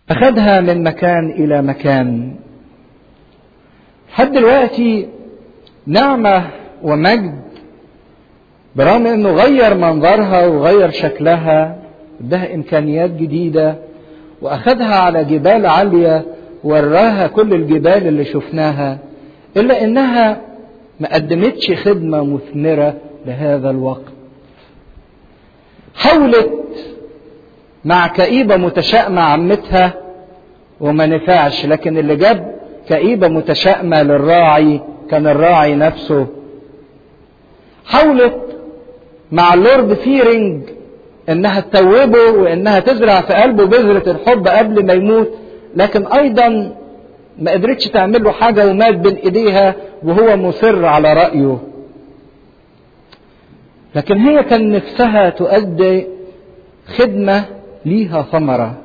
أخذها من مكان إلى مكان. لحد دلوقتي نعمة ومجد، برغم أنه غير منظرها وغير شكلها، ادها إمكانيات جديدة وأخذها على جبال عالية وراها كل الجبال اللي شفناها، إلا أنها ما قدمتش خدمة مثمرة لهذا الوقت. حاولت مع كئيبة متشائمة عمتها وما نفعش، لكن اللي جاب كئيبة متشائمة للراعي كان الراعي نفسه. حاولت مع اللورد فيرينج انها تتوبه وانها تزرع في قلبه بذرة الحب قبل ما يموت، لكن ايضا ما قدرتش تعمل له حاجة ومات بين ايديها وهو مصر على رأيه. لكن هي كان نفسها تؤدي خدمة ليها ثمرة،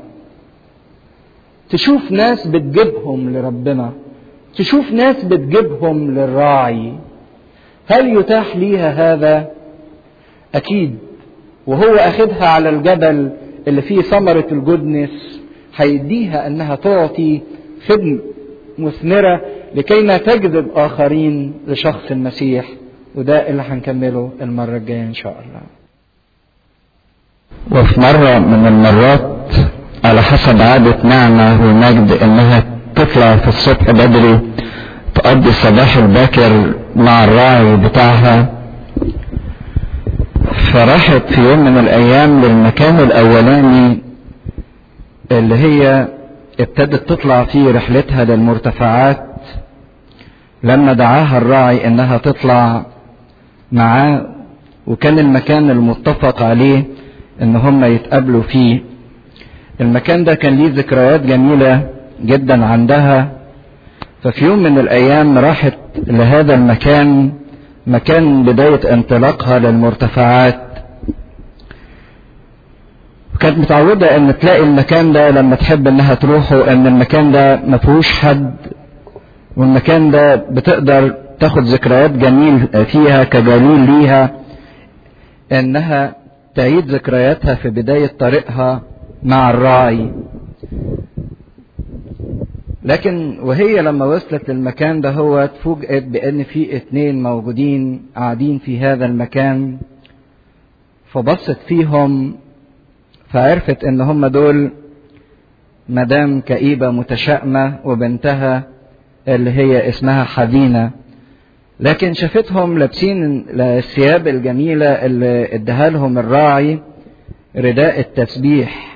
تشوف ناس بتجيبهم لربنا، تشوف ناس بتجيبهم للراعي. هل يتاح ليها هذا؟ أكيد. وهو أخذها على الجبل اللي فيه ثمرة الجودنس، هيديها أنها تعطي خدمة مثمرة لكي ما تجذب آخرين لشخص المسيح. وده اللي هنكمله المرة الجاية إن شاء الله. وفي مرة من المرات على حسب عادة نعمة ومجد انها تطلع في الصبح بدري تقضي الصباح الباكر مع الراعي بتاعها، فراحت في يوم من الايام للمكان الاولاني اللي هي ابتدت تطلع فيه رحلتها للمرتفعات، لما دعاها الراعي انها تطلع معاه، وكان المكان المتفق عليه ان هم يتقابلوا فيه. المكان ده كان ليه ذكريات جميلة جدا عندها، ففي يوم من الايام راحت لهذا المكان، مكان بداية انطلاقها للمرتفعات. كانت متعودة ان تلاقي المكان ده لما تحب انها تروحه ان المكان ده ما فيهوش حد، والمكان ده بتقدر تاخد ذكريات جميل فيها كدليل ليها انها تعيد ذكرياتها في بداية طريقها مع الراعي. لكن وهي لما وصلت للمكان ده هو اتفوجئت بان في 2 موجودين قاعدين في هذا المكان، فبصت فيهم فعرفت ان هم دول مدام كئيبة متشائمة وبنتها اللي هي اسمها حزينة. لكن شافتهم لابسين الثياب الجميلة اللي اداها لهم الراعي، رداء التسبيح،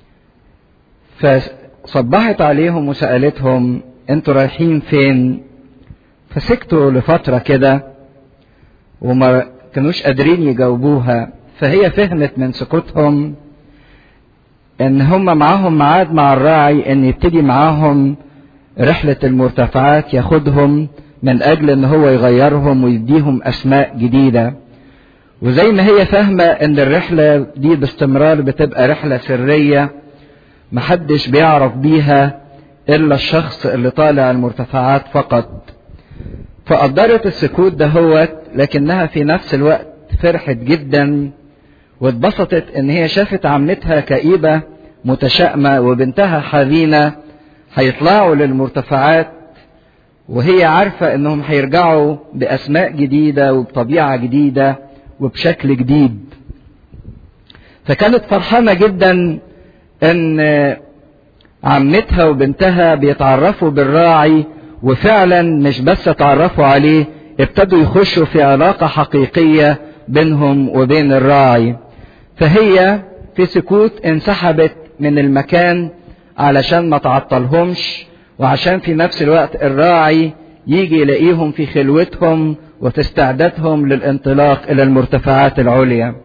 فصبحت عليهم وسألتهم انتوا رايحين فين؟ فسكتوا لفترة كده وما كانوش قادرين يجاوبوها، فهي فهمت من سكوتهم ان هم معاهم ميعاد مع الراعي ان يبتدي معاهم رحلة المرتفعات، ياخدهم من اجل ان هو يغيرهم ويديهم اسماء جديدة. وزي ما هي فاهمة ان الرحلة دي باستمرار بتبقى رحلة سرية محدش بيعرف بيها الا الشخص اللي طالع المرتفعات فقط، فقدرت السكوت دهوت، لكنها في نفس الوقت فرحت جدا واتبسطت ان هي شافت عمتها كئيبة متشائمة وبنتها حزينة هيطلعوا للمرتفعات، وهي عارفة انهم هيرجعوا باسماء جديدة وبطبيعة جديدة وبشكل جديد. فكانت فرحانة جدا ان عمتها وبنتها بيتعرفوا بالراعي، وفعلا مش بس اتعرفوا عليه، ابتدوا يخشوا في علاقة حقيقية بينهم وبين الراعي. فهي في سكوت انسحبت من المكان علشان ما تعطلهمش، وعشان في نفس الوقت الراعي يجي يلاقيهم في خلوتهم وفي استعدادهم للانطلاق الى المرتفعات العليا.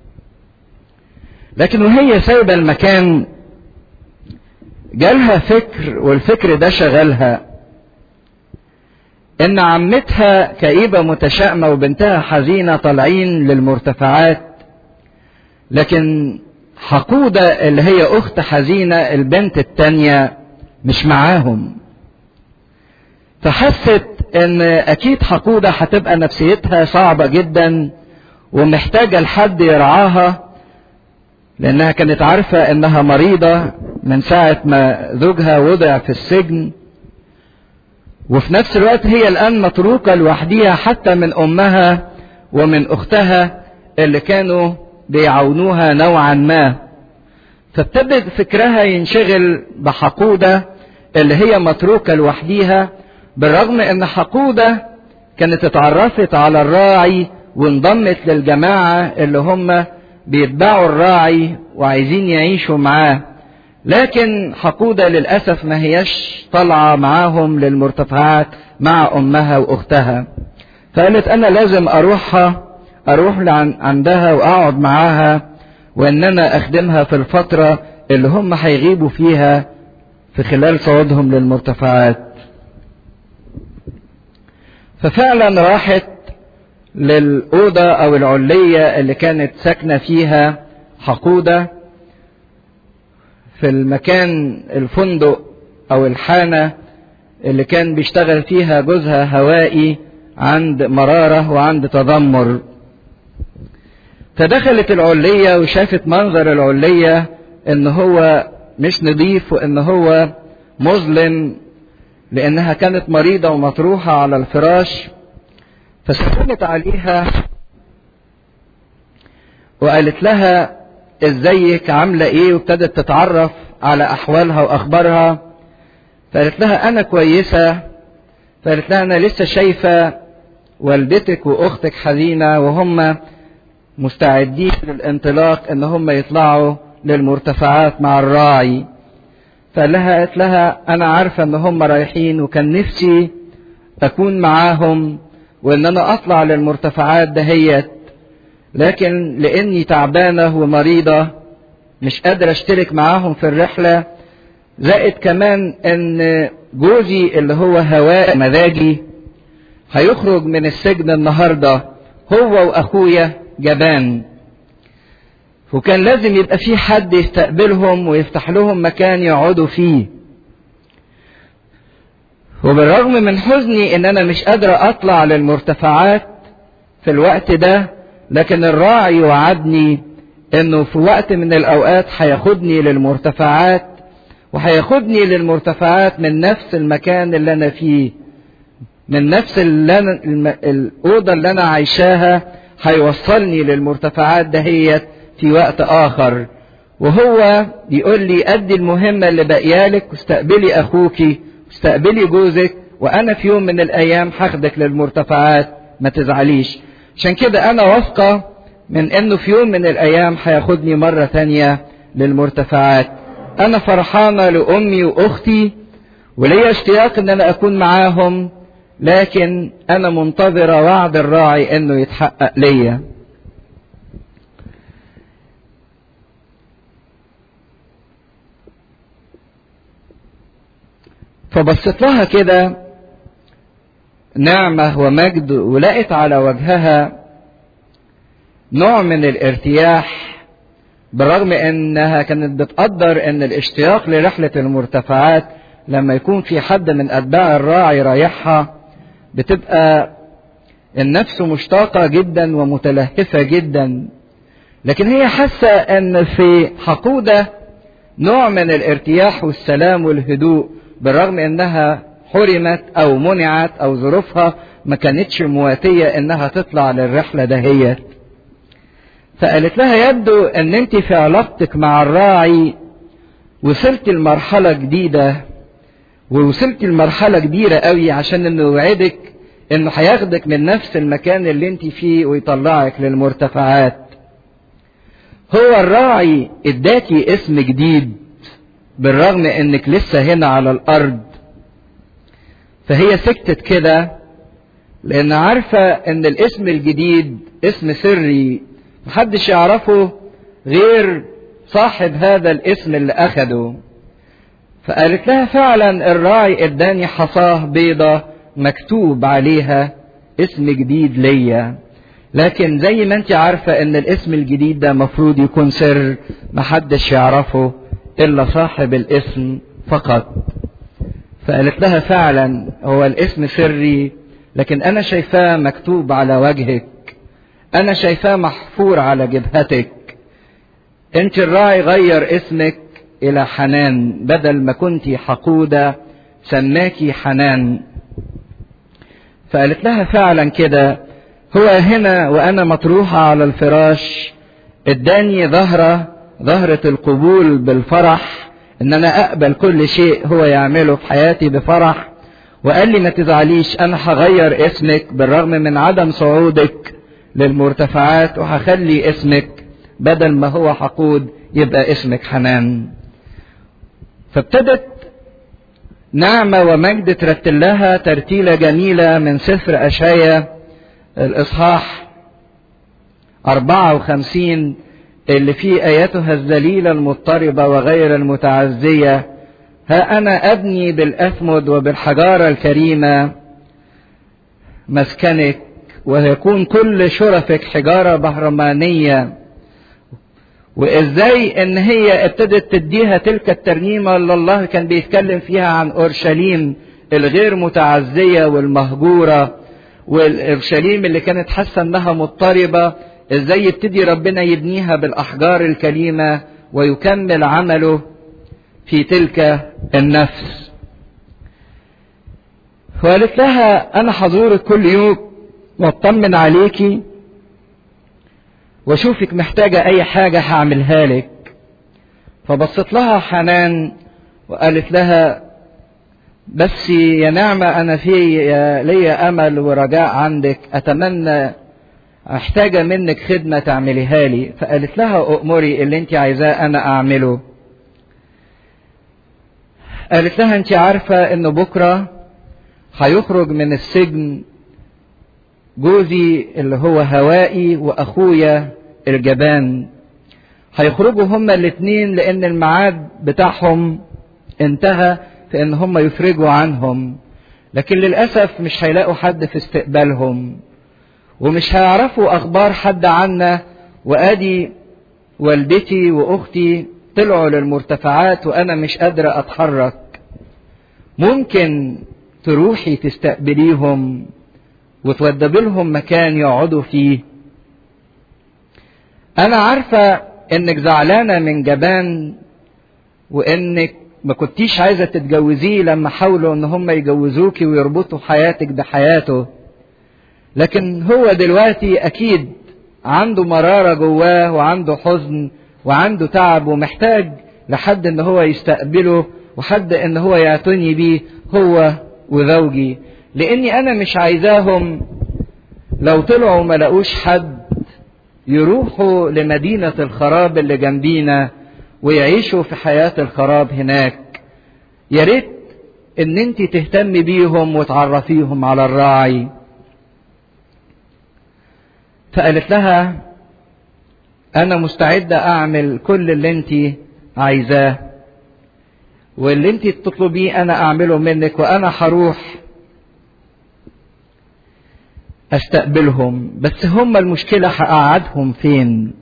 لكن وهي سايبة المكان جالها فكر، والفكر ده شغلها ان عمتها كئيبة متشائمة وبنتها حزينة طالعين للمرتفعات، لكن حقودة اللي هي اخت حزينة البنت التانية مش معاهم. فحست ان اكيد حقودة هتبقى نفسيتها صعبة جدا ومحتاجة لحد يرعاها، لانها كانت عارفة انها مريضة من ساعة ما زوجها وضع في السجن، وفي نفس الوقت هي الآن متروكة لوحديها حتى من أمها ومن أختها اللي كانوا بيعاونوها نوعا ما. فابتدت فكرها ينشغل بحقودة اللي هي متروكة لوحديها، بالرغم ان حقودة كانت اتعرفت على الراعي وانضمت للجماعة اللي هم بيتبعوا الراعي وعايزين يعيشوا معاه، لكن حقودة للأسف ما هيش طالعة معاهم للمرتفعات مع أمها وأختها. فقالت أنا لازم أروح عندها وأقعد معاها، وإن أنا أخدمها في الفترة اللي هم هيغيبوا فيها في خلال صعودهم للمرتفعات. ففعلا راحت للأوضة أو العلية اللي كانت ساكنة فيها حقودة في المكان الفندق أو الحانة اللي كان بيشتغل فيها جوزها هوائي عند مرارة وعند تذمر. فدخلت العلية وشافت منظر العلية ان هو مش نظيف وان هو مظلم، لانها كانت مريضة ومطروحة على الفراش. فسلمت عليها وقالت لها ازيك عاملة ايه، وابتدت تتعرف على احوالها واخبارها. فقالت لها انا كويسة. فقالت لها انا لسه شايفة والدتك واختك حزينة وهم مستعدين للانطلاق ان هم يطلعوا للمرتفعات مع الراعي. قالت لها انا عارفة ان هم رايحين وكان نفسي اكون معاهم وان انا اطلع للمرتفعات دهيت، لكن لاني تعبانة ومريضة مش قادرة اشترك معاهم في الرحلة. زائد كمان ان جوزي اللي هو هواء مزاجي هيخرج من السجن النهاردة هو واخويا جبان، وكان لازم يبقى في حد يستقبلهم ويفتح لهم مكان يقعدوا فيه. وبالرغم من حزني ان انا مش قادرة اطلع للمرتفعات في الوقت ده، لكن الراعي وعدني انه في وقت من الاوقات هياخدني للمرتفعات، وهياخدني للمرتفعات من نفس المكان اللي انا فيه، من نفس الأوضة اللي انا عايشاها، هيوصلني للمرتفعات دهيت في وقت اخر. وهو يقول لي ادي المهمة اللي باقيالك واستقبلي اخوكي واستقبلي جوزك، وانا في يوم من الايام هاخدك للمرتفعات ما تزعليش. عشان كده انا واثقة من انه في يوم من الايام هياخدني مرة تانية للمرتفعات. انا فرحانة لامي واختي وليا اشتياق ان انا اكون معاهم، لكن انا منتظرة وعد الراعي انه يتحقق ليا. فبصت لها كده نعمة ومجد، ولقت على وجهها نوع من الارتياح، بالرغم انها كانت بتقدر ان الاشتياق لرحلة المرتفعات لما يكون في حد من اتباع الراعي رايحها بتبقى النفس مشتاقة جدا ومتلهفة جدا. لكن هي حاسة ان في حقودة نوع من الارتياح والسلام والهدوء، بالرغم انها حرمت او منعت او ظروفها ما كانتش مواتية انها تطلع للرحلة دهيت. فقالت لها يبدو ان انت في علاقتك مع الراعي وصلت لمرحلة جديدة، ووصلت لمرحلة كبيرة قوي، عشان انه يوعدك انه هياخدك من نفس المكان اللي انت فيه ويطلعك للمرتفعات. هو الراعي اداكي اسم جديد بالرغم انك لسه هنا على الارض. فهي سكتت كده لان عارفة ان الاسم الجديد اسم سري محدش يعرفه غير صاحب هذا الاسم اللي اخده. فقالت لها فعلا الراعي اداني حصاه بيضة مكتوب عليها اسم جديد ليا، لكن زي ما انت عارفة ان الاسم الجديد ده مفروض يكون سر محدش يعرفه الا صاحب الاسم فقط. فقالت لها فعلا هو الاسم سري، لكن انا شايفاه مكتوب على وجهك، انا شايفاه محفور على جبهتك. انت الراعي غير اسمك إلى حنان، بدل ما كنتي حقودة سماكي حنان. فقالت لها فعلا كده، هو هنا وأنا مطروحة على الفراش اداني ظهرة القبول بالفرح، ان انا اقبل كل شيء هو يعمله في حياتي بفرح، وقال لي ما تزعليش، انا هغير اسمك بالرغم من عدم صعودك للمرتفعات، وهخلي اسمك بدل ما هو حقود يبقى اسمك حنان. فابتدت نعمة ومجد ترتل لها ترتيلة جميلة من سفر أشعياء الإصحاح 54 اللي فيه آياتها الذليلة المضطربة وغير المتعزية. ها أنا أبني بالأثمد وبالحجارة الكريمة مسكنك، ويكون كل شرفك حجارة بهرمانية. وإزاي إن هي ابتدت تديها تلك الترنيمة اللي الله كان بيتكلم فيها عن أورشليم الغير متعزية والمهجورة، والأورشليم اللي كانت حاسة إنها مضطربة، ازاي يبتدي ربنا يبنيها بالاحجار الكريمة ويكمل عمله في تلك النفس. وقالت لها انا حضورك كل يوم واطمن عليكي واشوفك محتاجة اي حاجة هعملها لك. فبصت لها حنان وقالت لها بس يا نعمة انا ليا امل ورجاء عندك، اتمنى احتاجة منك خدمة تعمليها لي. فقالت لها اؤمري اللي انت عايزاه انا اعمله. قالت لها انت عارفة انه بكرة هيخرج من السجن جوزي اللي هو هوائي واخويا الجبان، هيخرجوا هما الاتنين لان الميعاد بتاعهم انتهى في ان هما يفرجوا عنهم، لكن للأسف مش هيلاقوا حد في استقبالهم ومش هيعرفوا اخبار حد عنا، وادي والدتي واختي طلعوا للمرتفعات وانا مش قادرة اتحرك. ممكن تروحي تستقبليهم وتودبي لهم مكان يقعدوا فيه؟ انا عارفة انك زعلانة من جبان وانك ما كنتيش عايزة تتجوزيه لما حاولوا ان هم يجوزوكي ويربطوا حياتك بحياته، لكن هو دلوقتي اكيد عنده مرارة جواه وعنده حزن وعنده تعب ومحتاج لحد ان هو يستقبله وحد ان هو يعتني بيه هو وزوجي، لاني انا مش عايزاهم لو طلعوا ما لقوش حد يروحوا لمدينة الخراب اللي جنبينا ويعيشوا في حياة الخراب هناك. يا ريت ان انت تهتمي بيهم وتعرفيهم على الراعي. فقالت لها انا مستعدة اعمل كل اللي انت عايزاه، واللي انت تطلبيه انا اعمله منك، وانا هروح استقبلهم، بس هم المشكلة هقعدهم فين؟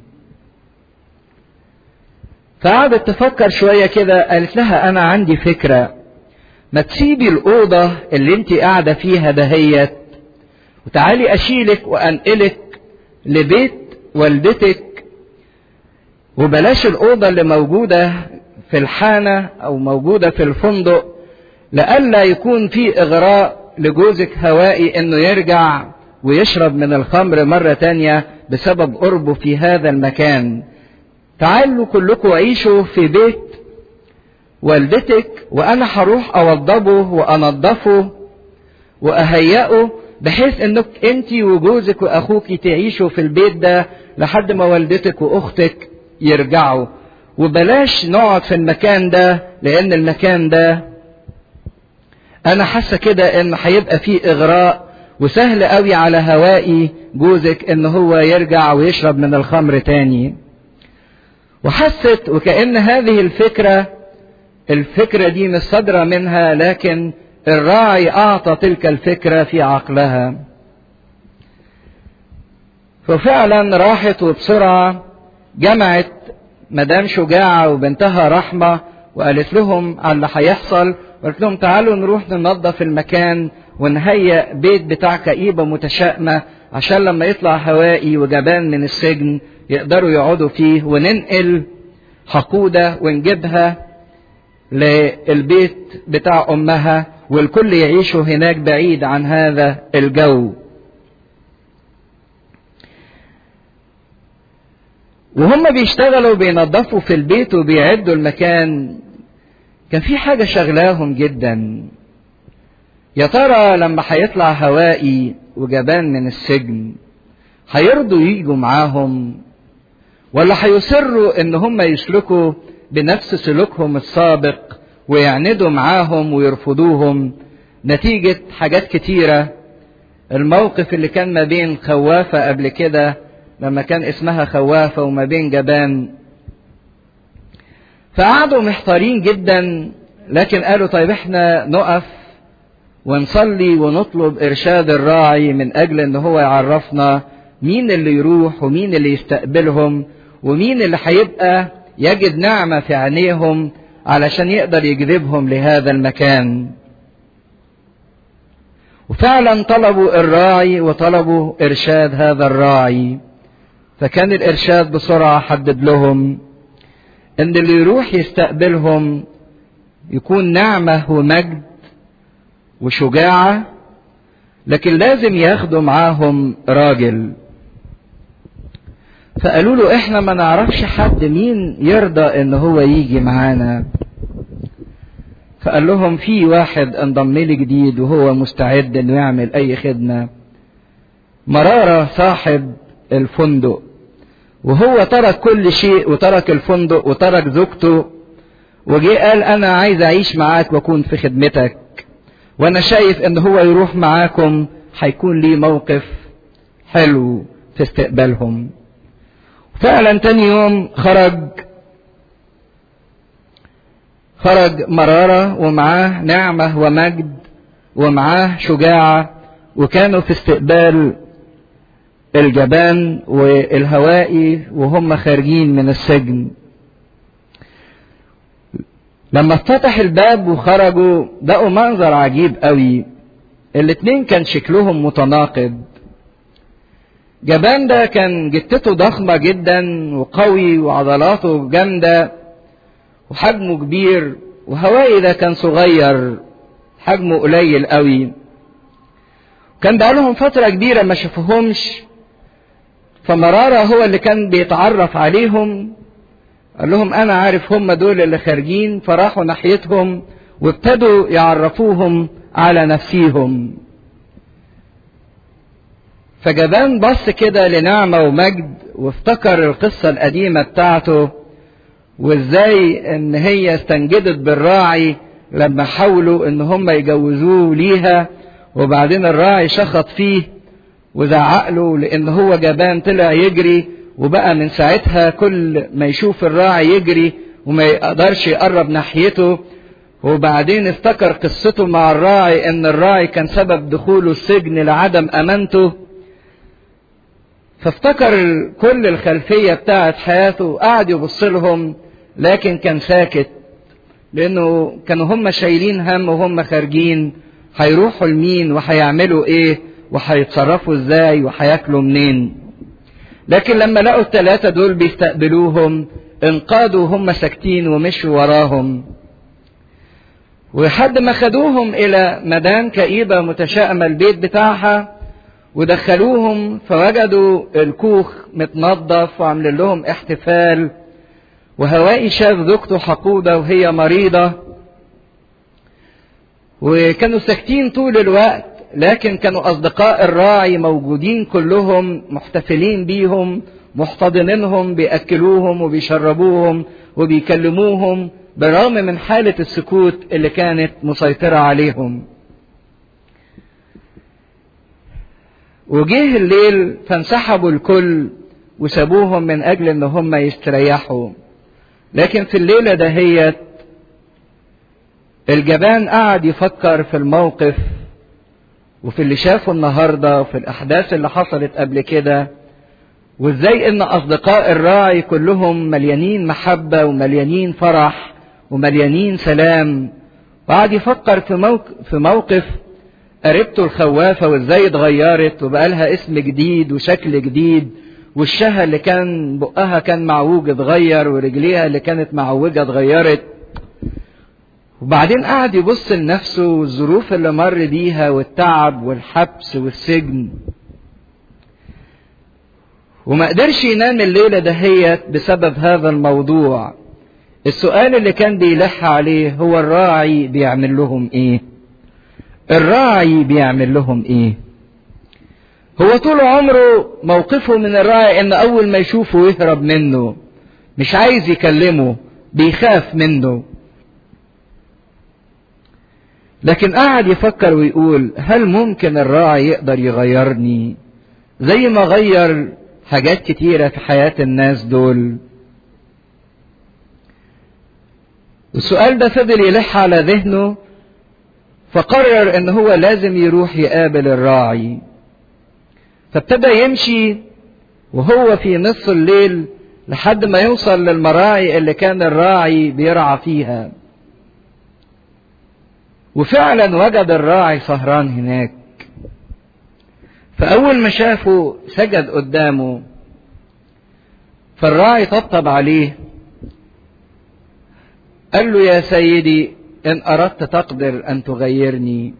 فقعدت تفكر شوية كده. قالت لها انا عندي فكرة، ما تسيبي الأوضة اللي انت قاعدة فيها دهيت وتعالي اشيلك وانقلك لبيت والدتك، وبلاش الأوضة اللي موجودة في الحانة او موجودة في الفندق، لألا يكون في اغراء لجوزك هوائي انه يرجع ويشرب من الخمر مرة تانية بسبب قربه في هذا المكان. تعالوا كلكم عيشوا في بيت والدتك وانا هروح اوضبه وانضفه واهيئه بحيث انك انت وجوزك واخوك تعيشوا في البيت ده لحد ما والدتك واختك يرجعوا، وبلاش نقعد في المكان ده لان المكان ده انا حاسه كده ان هيبقى فيه اغراء وسهل قوي على هوائي جوزك ان هو يرجع ويشرب من الخمر تاني. وحست وكأن هذه الفكرة دي مش صادرة منها، لكن الراعي اعطى تلك الفكرة في عقلها. ففعلا راحت وبسرعة جمعت مدام شجاعة وبنتها رحمة وقالت لهم على اللي هيحصل، وقالت لهم تعالوا نروح ننظف المكان ونهيئ بيت بتاع كئيبة متشائمة عشان لما يطلع هوائي وجبان من السجن يقدروا يقعدوا فيه، وننقل حقودة ونجيبها للبيت بتاع أمها، والكل يعيشوا هناك بعيد عن هذا الجو. وهم بيشتغلوا بينظفوا في البيت وبيعدوا المكان، كان في حاجة شغلاهم جدا. يا ترى لما هيطلع هوائي وجبان من السجن هيرضوا ييجوا معاهم، ولا هيصروا ان هم يسلكوا بنفس سلوكهم السابق ويعندوا معاهم ويرفضوهم نتيجة حاجات كتيرة. الموقف اللي كان ما بين خوافة قبل كده لما كان اسمها خوافة وما بين جبان، فقعدوا محتارين جدا. لكن قالوا طيب احنا نقف ونصلي ونطلب إرشاد الراعي من أجل ان هو يعرفنا مين اللي يروح ومين اللي يستقبلهم ومين اللي هيبقى يجد نعمة في عينيهم علشان يقدر يجذبهم لهذا المكان. وفعلا طلبوا الراعي وطلبوا إرشاد هذا الراعي، فكان الإرشاد بسرعة حدد لهم ان اللي يروح يستقبلهم يكون نعمة ومجد وشجاعة، لكن لازم ياخدوا معاهم راجل. فقالوا له احنا ما نعرفش حد مين يرضى ان هو يجي معانا. فقال لهم في واحد انضم لي جديد وهو مستعد انه يعمل اي خدمة، مرارة صاحب الفندق، وهو ترك كل شيء وترك الفندق وترك زوجته وجي قال انا عايز اعيش معاك واكون في خدمتك، وانا شايف ان هو يروح معاكم هيكون لي موقف حلو في استقبالهم. فعلا تاني يوم خرج مرارة ومعاه نعمة ومجد ومعاه شجاعة، وكانوا في استقبال الجبان والهوائي وهم خارجين من السجن. لما اتفتح الباب وخرجوا لقوا منظر عجيب قوي. الاتنين كان شكلهم متناقض. جبان ده كان جتته ضخمة جدا وقوي وعضلاته جامدة وحجمه كبير، وهوائي ده كان صغير حجمه قليل قوي. كان بقالهم فترة كبيرة ما شافوهمش، فمرارة هو اللي كان بيتعرف عليهم، قال لهم انا عارف هم دول اللي خارجين، فراحوا ناحيتهم وابتدوا يعرفوهم على نفسيهم. فجبان بص كده لنعمة ومجد وافتكر القصة القديمة بتاعته، وازاي ان هي استنجدت بالراعي لما حاولوا ان هم يجوزوه ليها، وبعدين الراعي شخط فيه وزعق له لان هو جبان طلع يجري، وبقى من ساعتها كل ما يشوف الراعي يجري وما يقدرش يقرب ناحيته. وبعدين افتكر قصته مع الراعي ان الراعي كان سبب دخوله السجن لعدم امانته، فافتكر كل الخلفية بتاعت حياته وقعد يبص لهم، لكن كان ساكت لانه كانوا هم شايلين هم وهم خارجين هيروحوا لمين وهيعملوا ايه وهيتصرفوا ازاي وهياكلوا منين. لكن لما لقوا الثلاثة دول بيستقبلوهم انقادوا هم ساكتين ومشوا وراهم، وحد ما خدوهم الى مدام كئيبة متشائمة البيت بتاعها ودخلوهم، فوجدوا الكوخ متنظف وعمل لهم احتفال، وهوائي شاف زوجته حقودة وهي مريضة، وكانوا ساكتين طول الوقت. لكن كانوا أصدقاء الراعي موجودين كلهم محتفلين بيهم محتضنينهم بيأكلوهم وبيشربوهم وبيكلموهم بالرغم من حالة السكوت اللي كانت مسيطرة عليهم. وجه الليل فانسحبوا الكل وسابوهم من أجل ان هم يستريحوا. لكن في الليلة دهيت الجبان قعد يفكر في الموقف وفي اللي شافه النهاردة وفي الأحداث اللي حصلت قبل كده، وازاي ان أصدقاء الراعي كلهم مليانين محبة ومليانين فرح ومليانين سلام. وقعد يفكر في موقف قريبته الخوافة وازاي اتغيرت وبقى لها اسم جديد وشكل جديد، وشها اللي كان بقها كان معوج اتغير ورجليها اللي كانت معوجة اتغيرت. وبعدين قعد يبص لنفسه والظروف اللي مر بيها والتعب والحبس والسجن، وما قدرش ينام الليلة دهيت بسبب هذا الموضوع. السؤال اللي كان بيلح عليه هو الراعي بيعمل لهم ايه؟ الراعي بيعمل لهم ايه؟ هو طول عمره موقفه من الراعي ان اول ما يشوفه يهرب منه، مش عايز يكلمه، بيخاف منه. لكن قعد يفكر ويقول هل ممكن الراعي يقدر يغيرني زي ما غير حاجات كتيرة في حياة الناس دول؟ السؤال ده فضل يلح على ذهنه، فقرر ان هو لازم يروح يقابل الراعي. فابتدى يمشي وهو في نص الليل لحد ما يوصل للمراعي اللي كان الراعي بيرعى فيها، وفعلا وجد الراعي سهران هناك. فأول ما شافه سجد قدامه، فالراعي طبطب عليه قال له يا سيدي إن أردت تقدر أن تغيرني.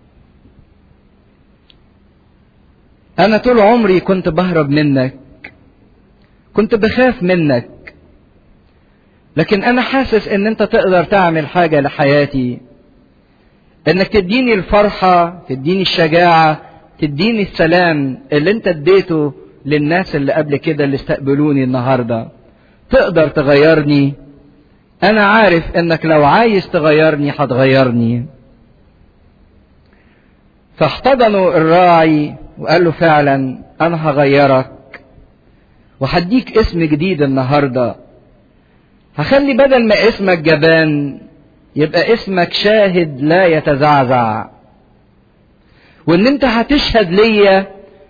أنا طول عمري كنت بهرب منك، كنت بخاف منك، لكن أنا حاسس إن أنت تقدر تعمل حاجة لحياتي، إنك تديني الفرحة، تديني الشجاعة، تديني السلام اللي أنت اديته للناس اللي قبل كده اللي استقبلوني النهاردة. تقدر تغيرني، أنا عارف إنك لو عايز تغيرني هتغيرني. فاحتضنوا الراعي وقال له فعلا أنا هغيرك وهديك اسم جديد النهاردة. هخلي بدل ما اسمك جبان يبقى اسمك شاهد لا يتزعزع، وان انت هتشهد ليا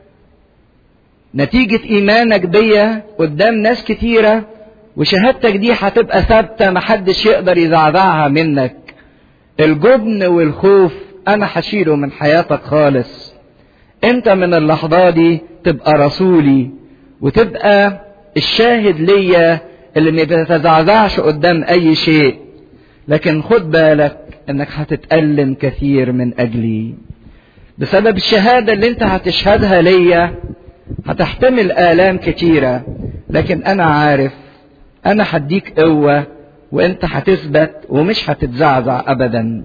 نتيجة ايمانك بيا قدام ناس كتيرة، وشهادتك دي هتبقى ثابتة محدش يقدر يزعزعها منك. الجبن والخوف انا هشيله من حياتك خالص. انت من اللحظة دي تبقى رسولي وتبقى الشاهد ليا اللي ما بيتزعزعش قدام اي شيء. لكن خد بالك انك هتتألم كثير من اجلي. بسبب الشهادة اللي انت هتشهدها ليا هتحتمل آلام كتيرة، لكن انا عارف انا هديك قوة وانت هتثبت ومش هتتزعزع ابدا.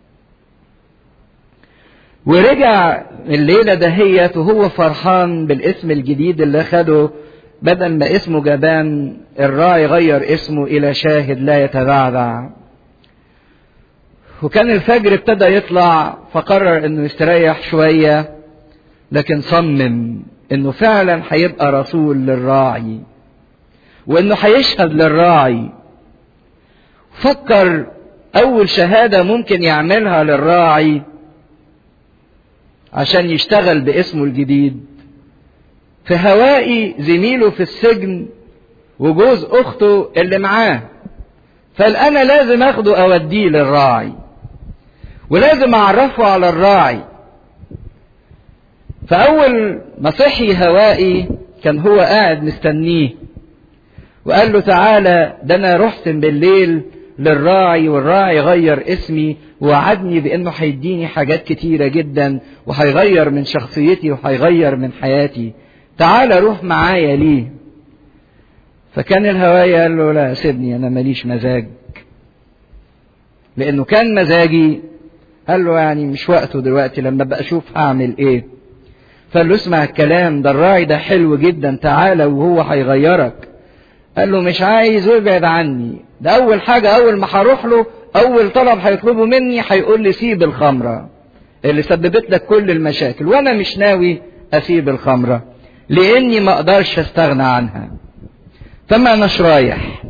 ورجع الليلة دهيت وهو فرحان بالاسم الجديد اللي خده. بدل ما اسمه جبان، الراعي غير اسمه الى شاهد لا يتزعزع. وكان الفجر ابتدى يطلع، فقرر انه يستريح شوية، لكن صمم انه فعلا هيبقى رسول للراعي وانه هيشهد للراعي. فكر اول شهادة ممكن يعملها للراعي عشان يشتغل باسمه الجديد. في هوائي زميله في السجن وجوز اخته اللي معاه، فقال انا لازم اخده اوديه للراعي ولازم اعرفه على الراعي. فاول ما صحي هوائي كان هو قاعد مستنيه، وقال له تعالى ده انا رحت بالليل للراعي والراعي غير اسمي ووعدني بانه هيديني حاجات كتيرة جدا وهيغير من شخصيتي وهيغير من حياتي، تعالى روح معايا ليه. فكان الهوائي قال له لا سيبني انا ماليش مزاج، لانه كان مزاجي. قال له يعني مش وقته دلوقتي، لما بقى اشوف هعمل ايه. فقال له اسمع الكلام ده، الراعي ده حلو جدا، تعالى وهو هيغيرك. قال له مش عايز وابعد عني. ده اول حاجة اول ما هروح له اول طلب هيطلبه مني هيقول لي سيب الخمرة اللي سببت لك كل المشاكل، وانا مش ناوي اسيب الخمرة لاني ما اقدرش استغنى عنها، فما اناش رايح.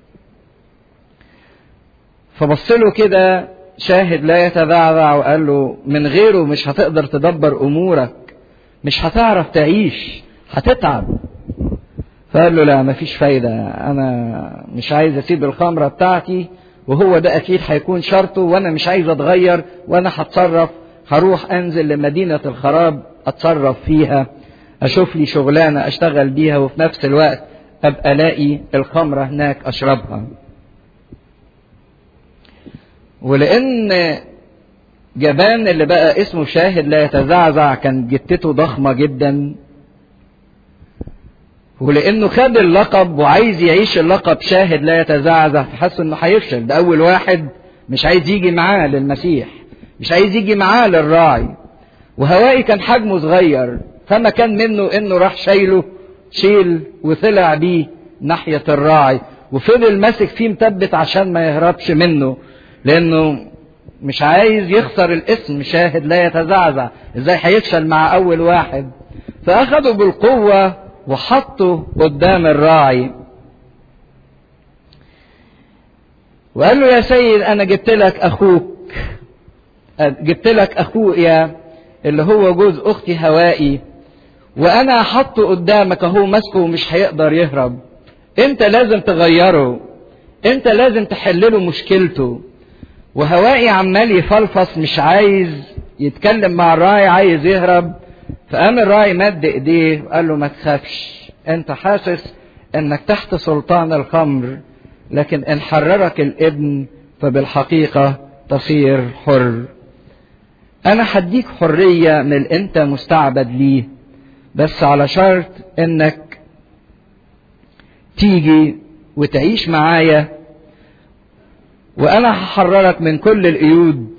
فبصله كده شاهد لا يتزعزع وقال له من غيره مش هتقدر تدبر امورك، مش هتعرف تعيش، هتتعب. فقال له لا مفيش فايدة، انا مش عايز اسيب الخمرة بتاعتي وهو ده اكيد هيكون شرطه، وانا مش عايز اتغير، وانا هتصرف، هروح انزل لمدينة الخراب اتصرف فيها، اشوف لي شغلانة اشتغل بيها وفي نفس الوقت ابقى الاقي الخمرة هناك اشربها. ولأن جبان اللي بقى اسمه شاهد لا يتزعزع كان جتته ضخمة جدا، ولأنه خد اللقب وعايز يعيش اللقب شاهد لا يتزعزع، فحس انه هيفشل. ده أول واحد مش عايز يجي معاه للمسيح، مش عايز يجي معاه للراعي. وهوائي كان حجمه صغير، فما كان منه انه راح شيل وطلع بيه ناحية الراعي، وفضل ماسك فيه مثبت عشان ما يهربش منه، لانه مش عايز يخسر الاسم شاهد لا يتزعزع. ازاي هيفشل مع اول واحد؟ فاخده بالقوة وحطه قدام الراعي وقال له: يا سيد انا جبت لك اخويا اللي هو جوز اختي هوائي، وانا حطه قدامك اهو ماسكه ومش هيقدر يهرب. انت لازم تغيره، انت لازم تحلله مشكلته. وهوائي عمال يفلفص، مش عايز يتكلم مع الراعي، عايز يهرب. فقام الراعي مد ايديه وقال له: ما تخافش، انت حاسس انك تحت سلطان الخمر، لكن ان حررك الابن فبالحقيقة تصير حر. انا هديك حرية من اللي انت مستعبد ليه، بس على شرط انك تيجي وتعيش معايا، وانا هحررك من كل القيود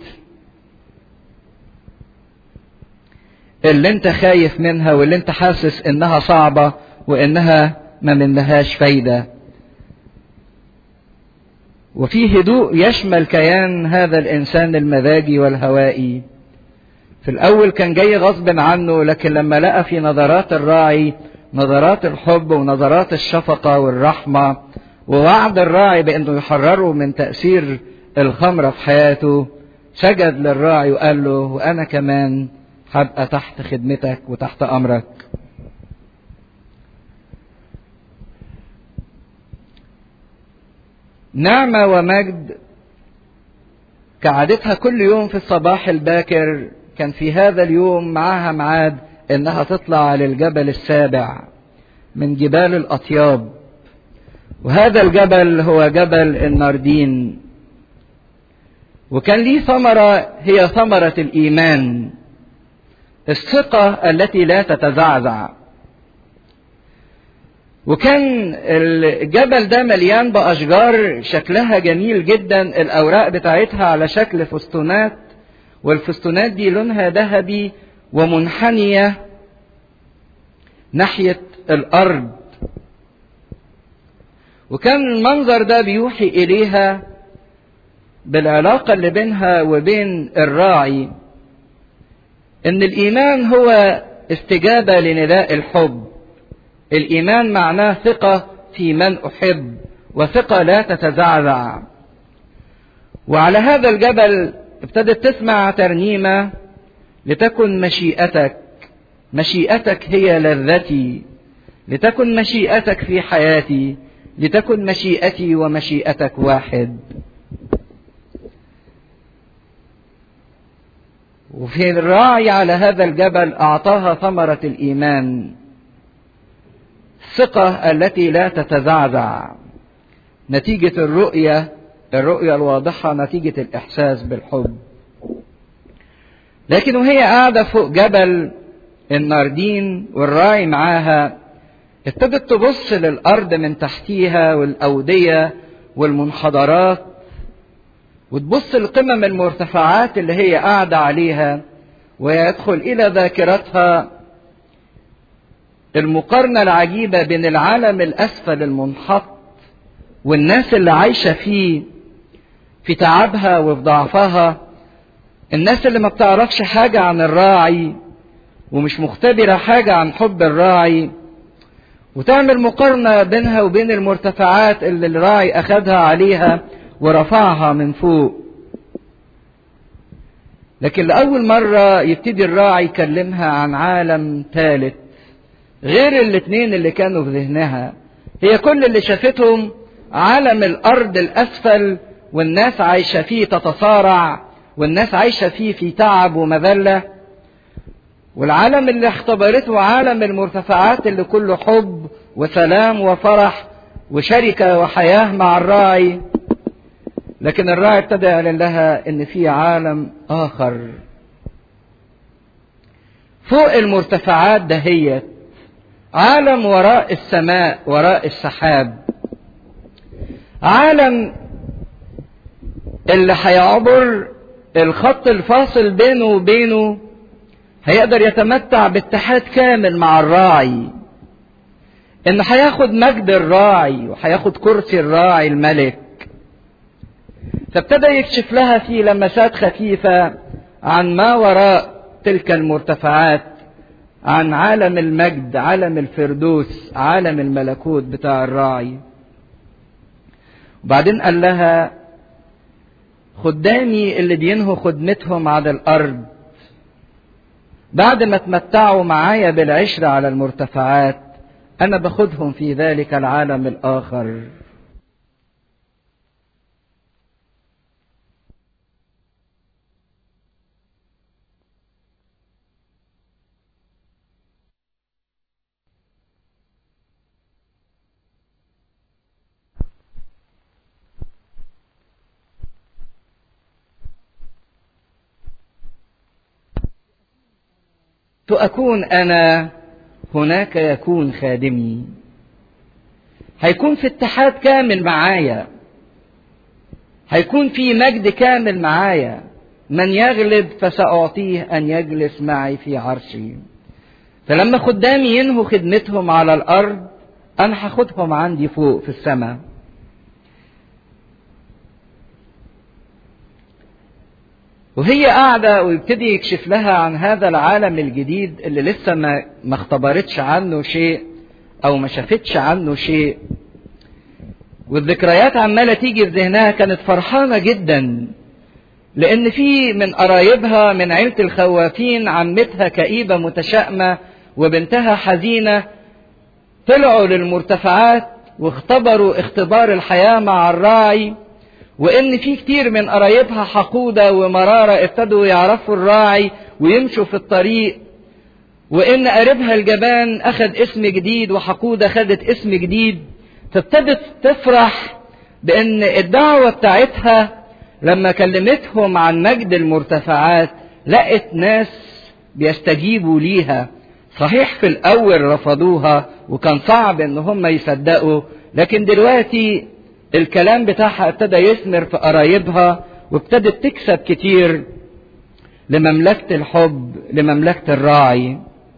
اللي انت خايف منها واللي انت حاسس انها صعبة وانها ما منهاش فايدة. وفي هدوء يشمل كيان هذا الانسان المزاجي والهوائي. في الاول كان جاي غصب عنه، لكن لما لقى في نظرات الراعي نظرات الحب ونظرات الشفقة والرحمة، ووعد الراعي بانه يحرره من تأثير الخمرة في حياته، سجد للراعي وقال له: وانا كمان هبقى تحت خدمتك وتحت امرك. نعمة ومجد كعادتها كل يوم في الصباح الباكر، كان في هذا اليوم معها ميعاد انها تطلع للجبل السابع من جبال الاطياب، وهذا الجبل هو جبل الناردين. وكان ليه ثمرة هي ثمرة الإيمان، الثقة التي لا تتزعزع. وكان الجبل ده مليان بأشجار شكلها جميل جدا، الأوراق بتاعتها على شكل فستونات، والفستونات دي لونها ذهبي ومنحنية ناحية الأرض. وكان المنظر ده بيوحي إليها بالعلاقة اللي بينها وبين الراعي، إن الإيمان هو استجابة لنداء الحب. الإيمان معناه ثقة في من أحب، وثقة لا تتزعزع. وعلى هذا الجبل ابتدت تسمع ترنيمة: لتكن مشيئتك، مشيئتك هي لذتي، لتكن مشيئتك في حياتي، لتكن مشيئتي ومشيئتك واحد. وفي الراعي على هذا الجبل أعطاها ثمرة الإيمان، الثقة التي لا تتزعزع، نتيجة الرؤية الواضحة، نتيجة الإحساس بالحب. لكن وهي قاعدة فوق جبل الناردين والراعي معاها، ابتدت تبص للأرض من تحتيها والأودية والمنحدرات، وتبص لقمم المرتفعات اللي هي قاعدة عليها، ويدخل إلى ذاكرتها المقارنة العجيبة بين العالم الأسفل المنحط والناس اللي عايشة فيه في تعبها وفي ضعفها، الناس اللي ما بتعرفش حاجة عن الراعي ومش مختبرة حاجة عن حب الراعي، وتعمل مقارنة بينها وبين المرتفعات اللي الراعي أخذها عليها ورفعها من فوق. لكن لأول مرة يبتدي الراعي يكلمها عن عالم ثالث غير الاثنين اللي كانوا في ذهنها. هي كل اللي شافتهم عالم الأرض الأسفل، والناس عايشة فيه تتصارع، والناس عايشة فيه في تعب ومذلة. والعالم اللي اختبرته عالم المرتفعات اللي كله حب وسلام وفرح وشركة وحياة مع الراعي. لكن الراعي ابتدى يعلن لها ان في عالم اخر فوق المرتفعات دهيت، عالم وراء السماء وراء السحاب، عالم اللي هيعبر الخط الفاصل بينه وبينه هيقدر يتمتع باتحاد كامل مع الراعي، ان هياخد مجد الراعي وهياخد كرسي الراعي الملك. فابتدى يكشف لها في لمسات خفيفة عن ما وراء تلك المرتفعات، عن عالم المجد، عالم الفردوس، عالم الملكوت بتاع الراعي. وبعدين قال لها خدامي اللي بينهوا خدمتهم على الأرض بعد ما تمتعوا معايا بالعشرة على المرتفعات أنا باخدهم في ذلك العالم الآخر. أكون أنا هناك يكون خادمي، هيكون في اتحاد كامل معايا، هيكون في مجد كامل معايا. من يغلب فسأعطيه أن يجلس معي في عرشي. فلما خدامي ينهوا خدمتهم على الأرض أنا هاخدهم عندي فوق في السماء. وهي قاعدة ويبتدي يكشف لها عن هذا العالم الجديد اللي لسه ما اختبرتش عنه شيء أو ما شافتش عنه شيء، والذكريات عمالة تيجي في ذهنها. كانت فرحانة جدا لأن في من قرايبها من عيلة الخوافين عمتها كئيبة متشائمة وبنتها حزينة طلعوا للمرتفعات واختبروا اختبار الحياة مع الراعي، وان في كتير من قرايبها حقودة ومرارة ابتدوا يعرفوا الراعي ويمشوا في الطريق، وان قريبها الجبان اخذ اسم جديد وحقودة خدت اسم جديد. فابتدت تفرح بان الدعوة بتاعتها لما كلمتهم عن مجد المرتفعات لقت ناس بيستجيبوا ليها. صحيح في الاول رفضوها وكان صعب ان هم يصدقوا، لكن دلوقتي الكلام بتاعها ابتدى يثمر في قرايبها وابتدت تكسب كتير لمملكة الحب، لمملكة الراعي.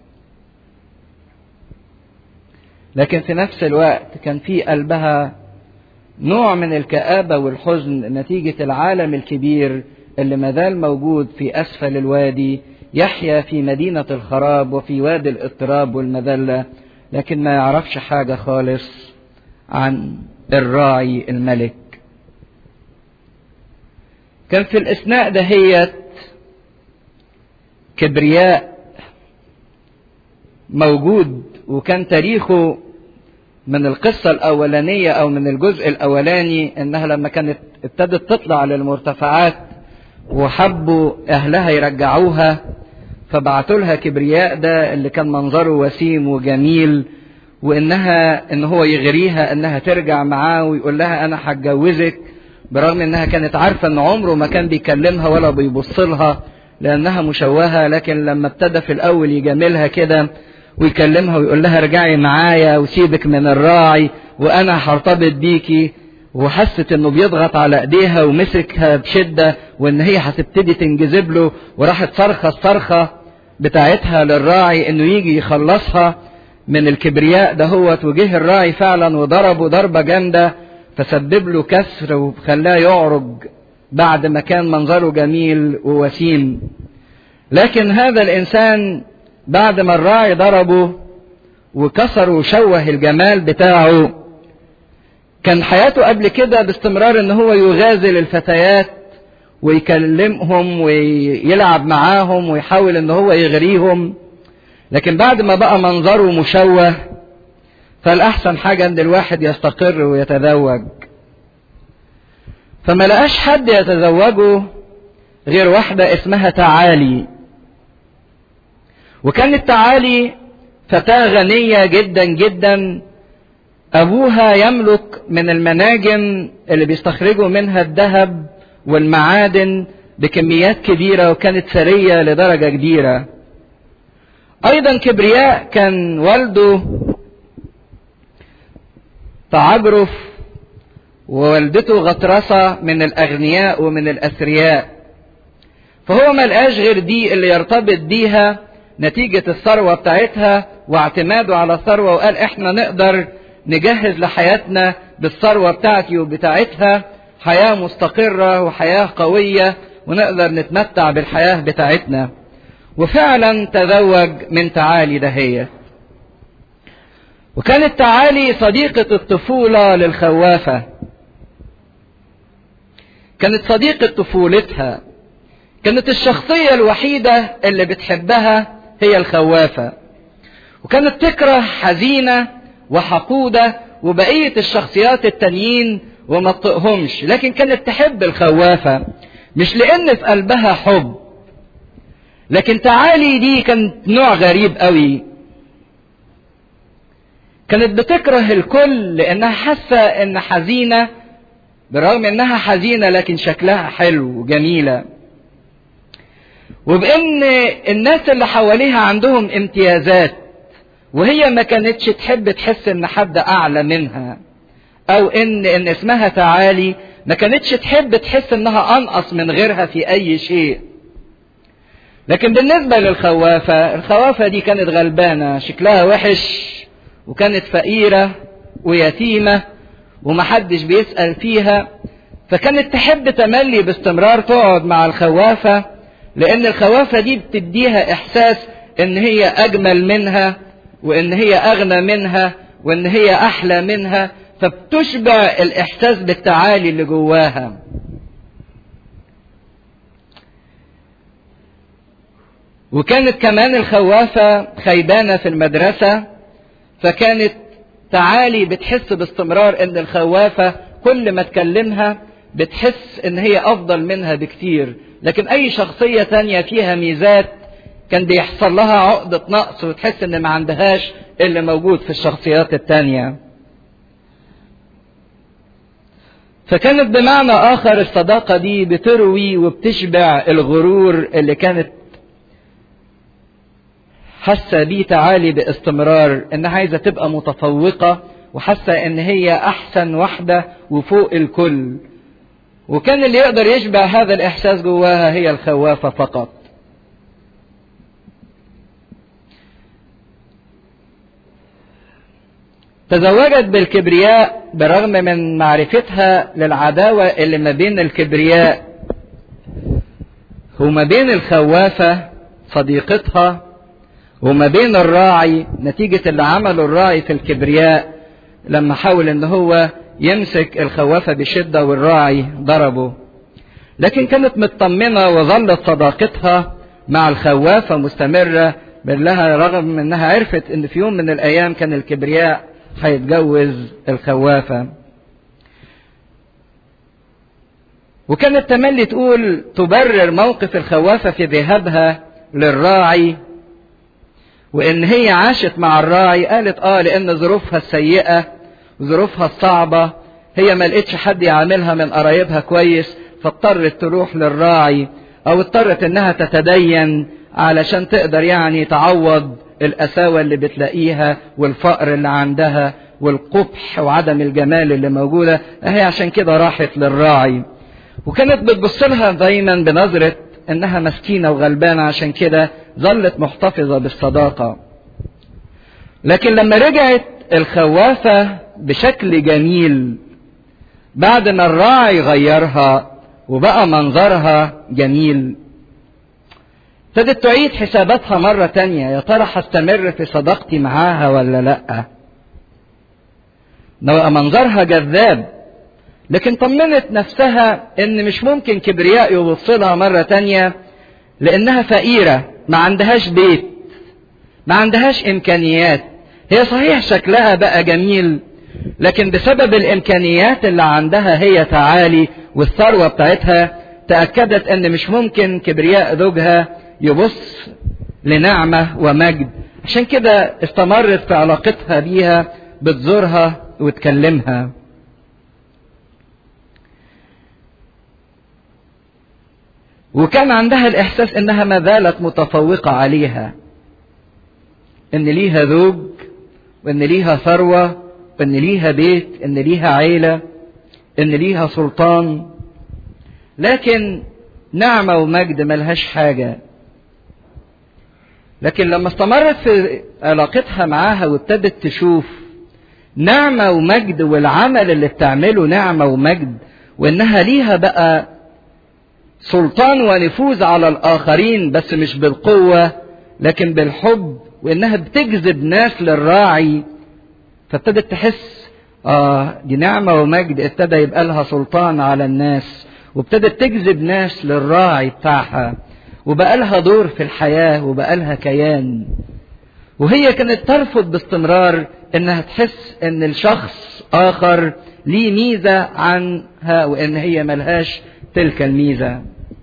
لكن في نفس الوقت كان في قلبها نوع من الكآبة والحزن نتيجة العالم الكبير اللي مازال موجود في أسفل الوادي، يحيا في مدينة الخراب وفي وادي الاضطراب والمذلة، لكن ما يعرفش حاجة خالص عن الراعي الملك. كان في الأثناء دهيت كبرياء موجود، وكان تاريخه من القصة الأولانية أو من الجزء الأولاني إنها لما كانت ابتدت تطلع للمرتفعات وحبوا أهلها يرجعوها فبعتوا لها كبرياء ده اللي كان منظره وسيم وجميل، وإن هو يغريها إنها ترجع معاه ويقول لها أنا هتجوزك، برغم إنها كانت عارفة إن عمره ما كان بيكلمها ولا بيبص لها لأنها مشوهة. لكن لما ابتدى في الأول يجاملها كده ويكلمها ويقول لها ارجعي معايا وسيبك من الراعي وأنا هرتبط بيكي، وحست إنه بيضغط على إيديها ومسكها بشدة وإن هي هتبتدي تنجذب له، وراحت صرخة الصرخة بتاعتها للراعي إنه يجي يخلصها من الكبرياء دهوت. وجه الراعي فعلا وضربه ضربة جامدة فسبب له كسر وخلاه يعرج بعد ما كان منظره جميل ووسيم. لكن هذا الإنسان بعد ما الراعي ضربه وكسر وشوه الجمال بتاعه، كان حياته قبل كده باستمرار ان هو يغازل الفتيات ويكلمهم ويلعب معاهم ويحاول ان هو يغريهم. لكن بعد ما بقى منظره مشوه فالأحسن حاجة ان الواحد يستقر ويتزوج. فما لقاش حد يتزوجه غير واحدة اسمها تعالي. وكانت تعالي فتاة غنية جدا جدا، أبوها يملك من المناجم اللي بيستخرجوا منها الذهب والمعادن بكميات كبيرة، وكانت ثرية لدرجة كبيرة. أيضا كبرياء كان والده تعجرف ووالدته غطرسة من الأغنياء ومن الأثرياء، فهو ما لقاش غير دي اللي يرتبط بيها نتيجة الثروة بتاعتها واعتماده على الثروة، وقال احنا نقدر نجهز لحياتنا بالثروة بتاعتي وبتاعتها حياة مستقرة وحياة قوية، ونقدر نتمتع بالحياة بتاعتنا. وفعلا تزوج من تعالي دهية. وكانت تعالي صديقة الطفولة للخوافة، كانت صديقة طفولتها، كانت الشخصية الوحيدة اللي بتحبها هي الخوافة، وكانت تكره حزينة وحقودة وبقية الشخصيات التانيين وما تطقهمش، لكن كانت تحب الخوافة مش لأن في قلبها حب. لكن تعالي دي كانت نوع غريب قوي، كانت بتكره الكل لأنها حاسة إن حزينة، بالرغم إنها حزينة لكن شكلها حلو وجميلة، وبإن الناس اللي حواليها عندهم امتيازات، وهي ما كانتش تحب تحس إن حد أعلى منها، أو إن اسمها تعالي ما كانتش تحب تحس إنها أنقص من غيرها في أي شيء. لكن بالنسبة للخوافة، الخوافة دي كانت غلبانة، شكلها وحش، وكانت فقيرة ويتيمة ومحدش بيسأل فيها، فكانت تحب تملي باستمرار تقعد مع الخوافة، لأن الخوافة دي بتديها إحساس إن هي أجمل منها، وإن هي أغنى منها، وإن هي أحلى منها، فبتشبع الإحساس بالتعالي اللي جواها. وكانت كمان الخوافة خيبانة في المدرسة، فكانت تعالي بتحس باستمرار ان الخوافة كل ما تكلمها بتحس ان هي افضل منها بكتير، لكن اي شخصية تانية فيها ميزات كان بيحصل لها عقدة نقص، وتحس ان ما عندهاش اللي موجود في الشخصيات التانية. فكانت بمعنى اخر الصداقة دي بتروي وبتشبع الغرور اللي كانت حاسة بيه تعالي باستمرار، انها عايزة تبقى متفوقة، وحاسة ان هي احسن واحدة وفوق الكل. وكان اللي يقدر يشبع هذا الاحساس جواها هي الخوافة فقط. تزوجت بالكبرياء برغم من معرفتها للعداوة اللي ما بين الكبرياء وما بين الخوافة صديقتها، وما بين الراعي، نتيجة اللي عمله الراعي في الكبرياء لما حاول ان هو يمسك الخوافة بشدة والراعي ضربه. لكن كانت مطمنة وظلت صداقتها مع الخوافة مستمرة بالله، رغم انها عرفت ان في يوم من الايام كان الكبرياء هيتجوز الخوافة. وكانت تملي تقول تبرر موقف الخوافة في ذهابها للراعي، وان هي عاشت مع الراعي، قالت لان ظروفها السيئة وظروفها الصعبة هي ما لقتش حد يعاملها من قرايبها كويس، فاضطرت تروح للراعي، او اضطرت انها تتدين علشان تقدر يعني تعوض القساوة اللي بتلاقيها والفقر اللي عندها والقبح وعدم الجمال اللي موجودة، هي عشان كده راحت للراعي. وكانت بتبص لها دايما بنظرة انها مسكينة وغلبانة، عشان كده ظلت محتفظة بالصداقة. لكن لما رجعت الخوافة بشكل جميل بعد ما الراعي غيرها وبقى منظرها جميل، ابتدت تعيد حساباتها مرة تانية، يا ترى هستمر في صداقتي معاها ولا لأ؟ بقى منظرها جذاب، لكن طمنت نفسها ان مش ممكن كبرياء يوصلها مرة تانية، لانها فقيرة ما عندهاش بيت، ما عندهاش امكانيات. هي صحيح شكلها بقى جميل، لكن بسبب الامكانيات اللي عندها هي تعالي والثروة بتاعتها، تأكدت ان مش ممكن كبرياء زوجها يبص لنعمة ومجد. عشان كده استمرت في علاقتها بيها، بتزورها وتكلمها. وكان عندها الإحساس إنها ما زالت متفوقة عليها، إن ليها زوج، وإن ليها ثروة، وإن ليها بيت، إن ليها عيلة، إن ليها سلطان، لكن نعمة ومجد ملهاش حاجة. لكن لما استمرت في علاقتها معاها وابتدت تشوف نعمة ومجد، والعمل اللي بتعمله نعمة ومجد، وإنها ليها بقى سلطان ونفوذ على الآخرين، بس مش بالقوة لكن بالحب، وإنها بتجذب ناس للراعي، فابتدت تحس دي نعمة ومجد، ابتدى يبقى لها سلطان على الناس، وابتدت تجذب ناس للراعي بتاعها، وبقى لها دور في الحياة، وبقى لها كيان. وهي كانت ترفض باستمرار انها تحس ان الشخص اخر ليه ميزة عنها، وان هي ملهاش تلك الميزة.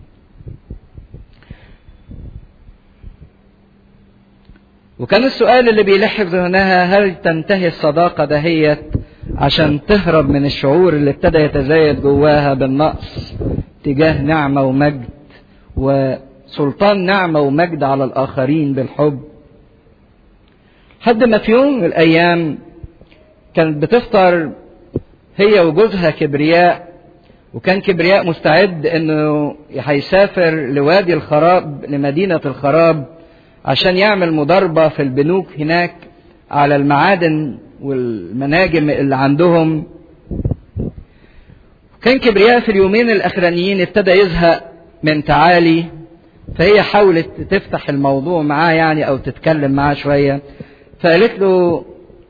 وكان السؤال اللي بيلح في ذهنها، هل تنتهي الصداقة دهيت عشان تهرب من الشعور اللي ابتدى يتزايد جواها بالنقص تجاه نعمة ومجد وسلطان نعمة ومجد على الآخرين بالحب؟ حد ما في يوم من الأيام كانت بتفطر هي وجوزها كبرياء، وكان كبرياء مستعد انه هيسافر لوادي الخراب، لمدينة الخراب، عشان يعمل مضاربة في البنوك هناك على المعادن والمناجم اللي عندهم. كان كبرياء في اليومين الأخرانيين ابتدى يزهق من تعالي، فهي حاولت تفتح الموضوع معاه يعني أو تتكلم معاه شوية، فقالت له،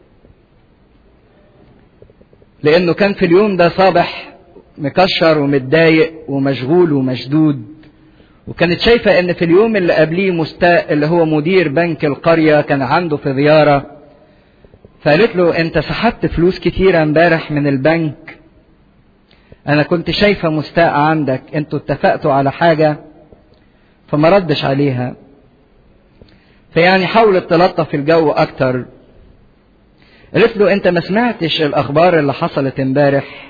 لأنه كان في اليوم ده صابح مكشر ومتضايق ومشغول ومشدود، وكانت شايفة ان في اليوم اللي قبليه مستاء اللي هو مدير بنك القرية كان عنده في زيارة، فقالت له انت سحبت فلوس كتيرة امبارح من البنك، انا كنت شايفة مستاء عندك، انتوا اتفقتوا على حاجة؟ فما ردش عليها، فيعني حاولت تلطف الجو اكتر. قالت له انت ما سمعتش الاخبار اللي حصلت امبارح؟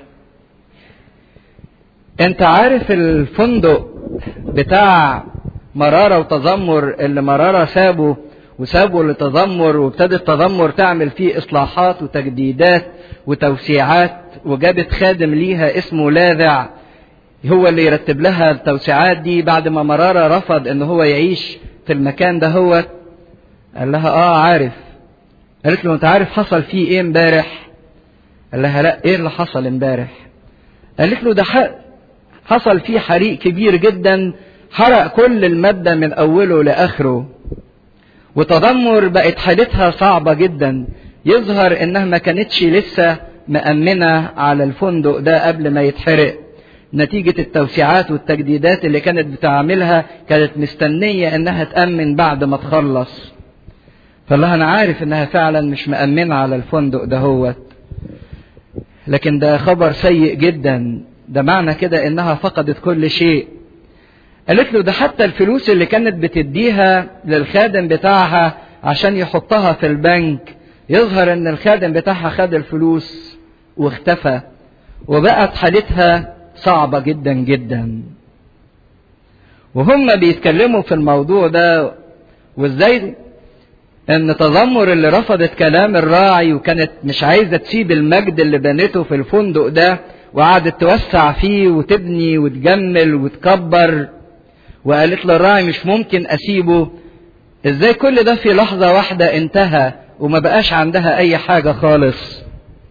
انت عارف الفندق بتاع مرارة وتذمر اللي مرارة سابه لتذمر، وابتدت تذمر تعمل فيه اصلاحات وتجديدات وتوسيعات، وجابت خادم ليها اسمه لاذع هو اللي يرتب لها التوسيعات دي بعد ما مرارة رفض ان هو يعيش في المكان ده. هو قال لها عارف. قالت له انت عارف حصل فيه ايه امبارح؟ قال لها لا، ايه اللي حصل امبارح؟ قالت له ده حصل فيه حريق كبير جدا، حرق كل المبنى من اوله لاخره، وتذمر بقت حالتها صعبة جدا، يظهر انها ما كانتش لسه مأمنة على الفندق ده قبل ما يتحرق، نتيجة التوسيعات والتجديدات اللي كانت بتعملها، كانت مستنية انها تأمن بعد ما تخلص. فالله انا عارف انها فعلا مش مأمنة على الفندق ده هو، لكن ده خبر سيء جدا، ده معنى كده انها فقدت كل شيء. قالت له ده حتى الفلوس اللي كانت بتديها للخادم بتاعها عشان يحطها في البنك، يظهر ان الخادم بتاعها خد الفلوس واختفى، وبقت حالتها صعبة جدا جدا. وهم بيتكلموا في الموضوع ده، وازاي ان تذمر اللي رفضت كلام الراعي وكانت مش عايزة تسيب المجد اللي بنته في الفندق ده، وقعدت توسع فيه وتبني وتجمل وتكبر، وقالت للراعي مش ممكن اسيبه، ازاي كل ده في لحظة واحدة انتهى وما بقاش عندها اي حاجة خالص.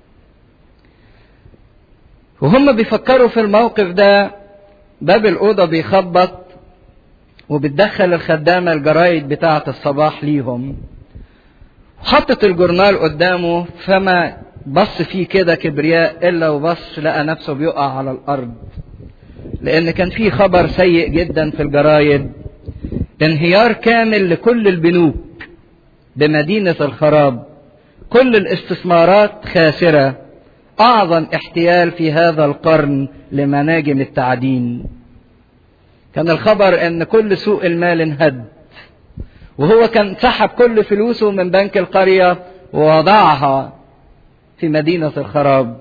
وهم بيفكروا في الموقف ده، باب الأوضة بيخبط، وبتدخل الخدامة الجرايد بتاعة الصباح ليهم، حطت الجورنال قدامه، فما بص فيه كده كبرياء إلا وبص لقى نفسه بيقع على الأرض، لأن كان فيه خبر سيء جدا في الجرايد، انهيار كامل لكل البنوك بمدينة الخراب، كل الاستثمارات خاسرة، أعظم احتيال في هذا القرن لمناجم التعدين. كان الخبر ان كل سوق المال انهد، وهو كان سحب كل فلوسه من بنك القرية ووضعها في مدينة الخراب.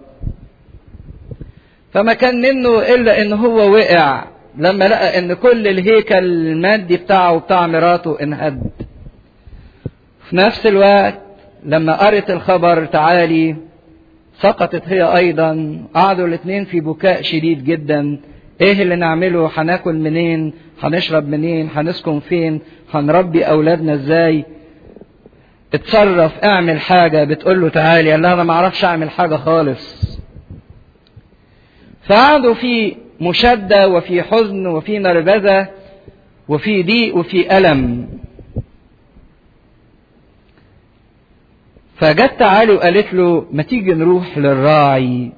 فما كان منه إلا إن هو وقع لما لقى إن كل الهيكل المادي بتاعه وبتاع مراته انهد. في نفس الوقت لما قرت الخبر تعالي سقطت هي أيضا. قعدوا الاثنين في بكاء شديد جدا. إيه اللي نعمله؟ هناكل منين؟ هنشرب منين؟ هنسكن فين؟ هنربي أولادنا إزاي؟ اتصرف، اعمل حاجة. بتقول له تعالي، قال لها أنا ما أعرفش أعمل حاجة خالص. فقعدوا في مشدة وفي حزن وفي نرجسة وفي ضيق وفي ألم. فجت تعالي وقالت له ما تيجي نروح للراعي.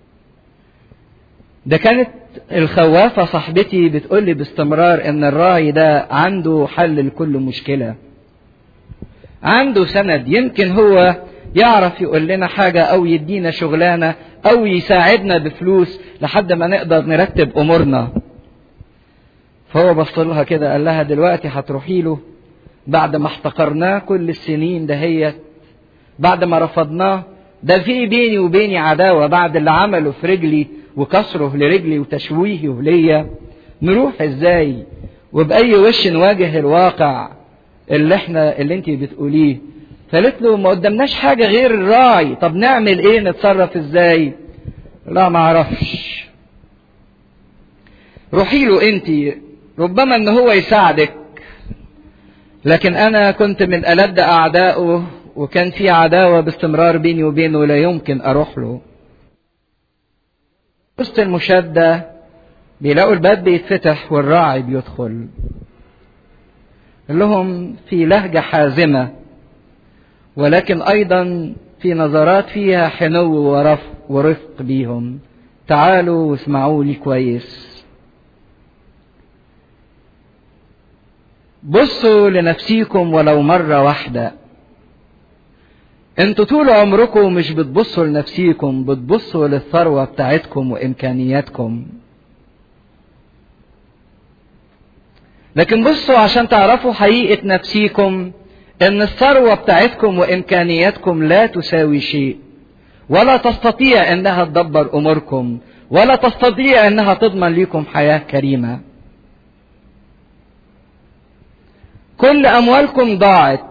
ده كانت الخوافة صاحبتي بتقول لي باستمرار ان الراعي ده عنده حل لكل مشكلة، عنده سند. يمكن هو يعرف يقول لنا حاجة او يدينا شغلانة او يساعدنا بفلوس لحد ما نقدر نرتب امورنا. فهو بص لها كده قال لها دلوقتي هتروحي له بعد ما احتقرناه كل السنين دهيت، بعد ما رفضناه، ده في بيني وبيني عداوة بعد اللي عمله في رجلي وكسره لرجلي وتشويهه ليا، نروح ازاي وبأي وش نواجه الواقع اللي انت بتقوليه؟ فقالت له ما قدامناش حاجة غير الراعي. طب نعمل ايه؟ نتصرف ازاي؟ لا ما اعرفش. روحي له انت، ربما ان هو يساعدك، لكن انا كنت من ألد اعدائه وكان في عداوة باستمرار بيني وبينه، لا يمكن اروح له. وسط المشادة بيلاقوا الباب بيتفتح والراعي بيدخل. لهم في لهجة حازمة ولكن ايضا في نظرات فيها حنو ورفق بيهم. تعالوا واسمعوا لي كويس. بصوا لنفسيكم ولو مرة واحدة. انتوا طول عمركم مش بتبصوا لنفسيكم، بتبصوا للثروة بتاعتكم وامكانياتكم. لكن بصوا عشان تعرفوا حقيقة نفسيكم، ان الثروة بتاعتكم وامكانياتكم لا تساوي شيء، ولا تستطيع انها تدبر اموركم، ولا تستطيع انها تضمن لكم حياة كريمة. كل اموالكم ضاعت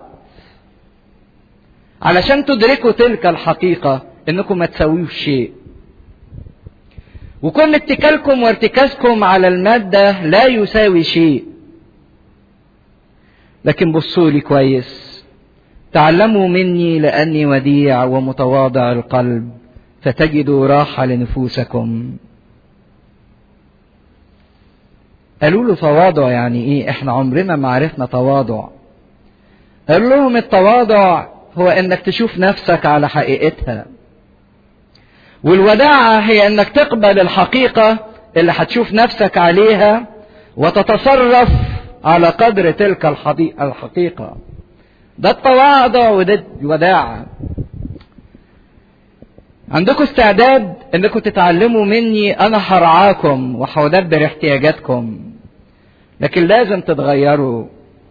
علشان تدركوا تلك الحقيقة انكم ما تساويوش شيء. وكل اتكالكم وارتكازكم على المادة لا يساوي شيء. لكن بصوا لي كويس. تعلموا مني لأني وديع ومتواضع القلب فتجدوا راحة لنفوسكم. قالوا له تواضع يعني ايه؟ احنا عمرنا ما عرفنا تواضع. قالوا لهم التواضع هو انك تشوف نفسك على حقيقتها، والوداعة هي انك تقبل الحقيقة اللي هتشوف نفسك عليها وتتصرف على قدر تلك الحقيقة. ده التواضع وده الوداعة. عندكم استعداد انكم تتعلموا مني، انا هرعاكم وهدبر احتياجاتكم، لكن لازم تتغيروا.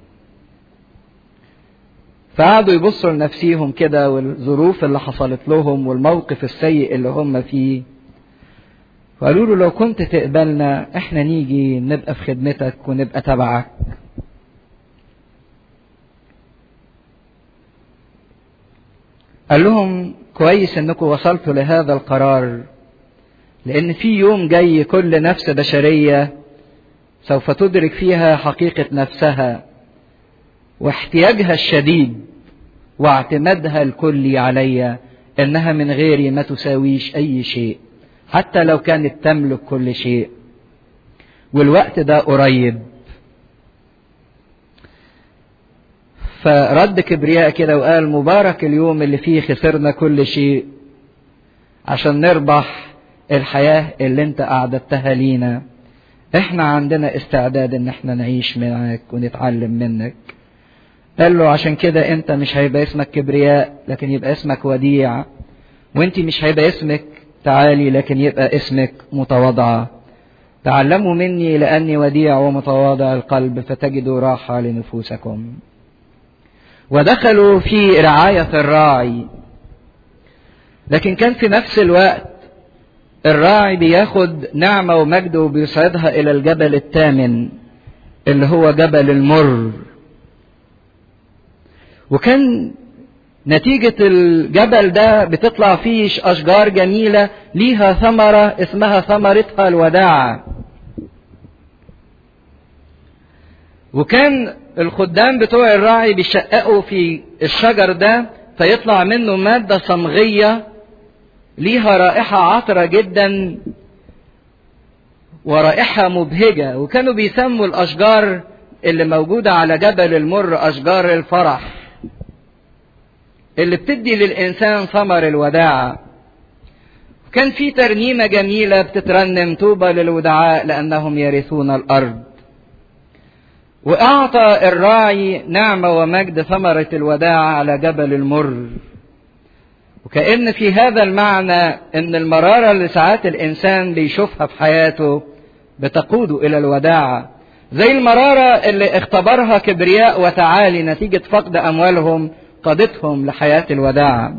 فقعدوا يبصوا لنفسيهم كده والظروف اللي حصلت لهم والموقف السيء اللي هم فيه، وقالوا له لو كنت تقبلنا احنا نيجي نبقى في خدمتك ونبقى تبعك. قال لهم كويس انكم وصلتوا لهذا القرار، لان في يوم جاي كل نفس بشرية سوف تدرك فيها حقيقة نفسها واحتياجها الشديد واعتمادها الكلي عليا، انها من غيري ما تساويش اي شيء حتى لو كانت تملك كل شيء. والوقت ده قريب. فرد كبرياء كده وقال مبارك اليوم اللي فيه خسرنا كل شيء عشان نربح الحياة اللي انت اعددتها لينا. احنا عندنا استعداد ان احنا نعيش معاك ونتعلم منك. قال له عشان كده انت مش هيبقى اسمك كبرياء لكن يبقى اسمك وديع، وانت مش هيبقى اسمك تعالي لكن يبقى اسمك متواضعة. تعلموا مني لأني وديع ومتواضع القلب فتجدوا راحة لكن كان في نفس الوقت الراعي بياخد نعمة ومجد وبيصعدها إلى الجبل الثامن اللي هو جبل المر. وكان نتيجة الجبل ده بتطلع فيه أشجار جميلة ليها ثمرة اسمها ثمرتها الوداعة. وكان الخدام بتوع الراعي بيشققوا في الشجر ده فيطلع منه مادة صمغية ليها رائحة عطرة جدا ورائحة مبهجة. وكانوا بيسموا الأشجار اللي موجودة على جبل المر أشجار الفرح اللي بتدي للإنسان ثمر الوداعة. كان في ترنيمة جميلة بتترنم طوبى للودعاء لأنهم يرثون الأرض. وأعطى الراعي نعمة ومجد ثمرة الوداعة على جبل المر. وكأن في هذا المعنى أن المرارة اللي ساعات الإنسان بيشوفها في حياته بتقوده إلى الوداعة، زي المرارة اللي اختبرها كبرياء وتعالي نتيجة فقد أموالهم قادتهم لحياة الوداعة.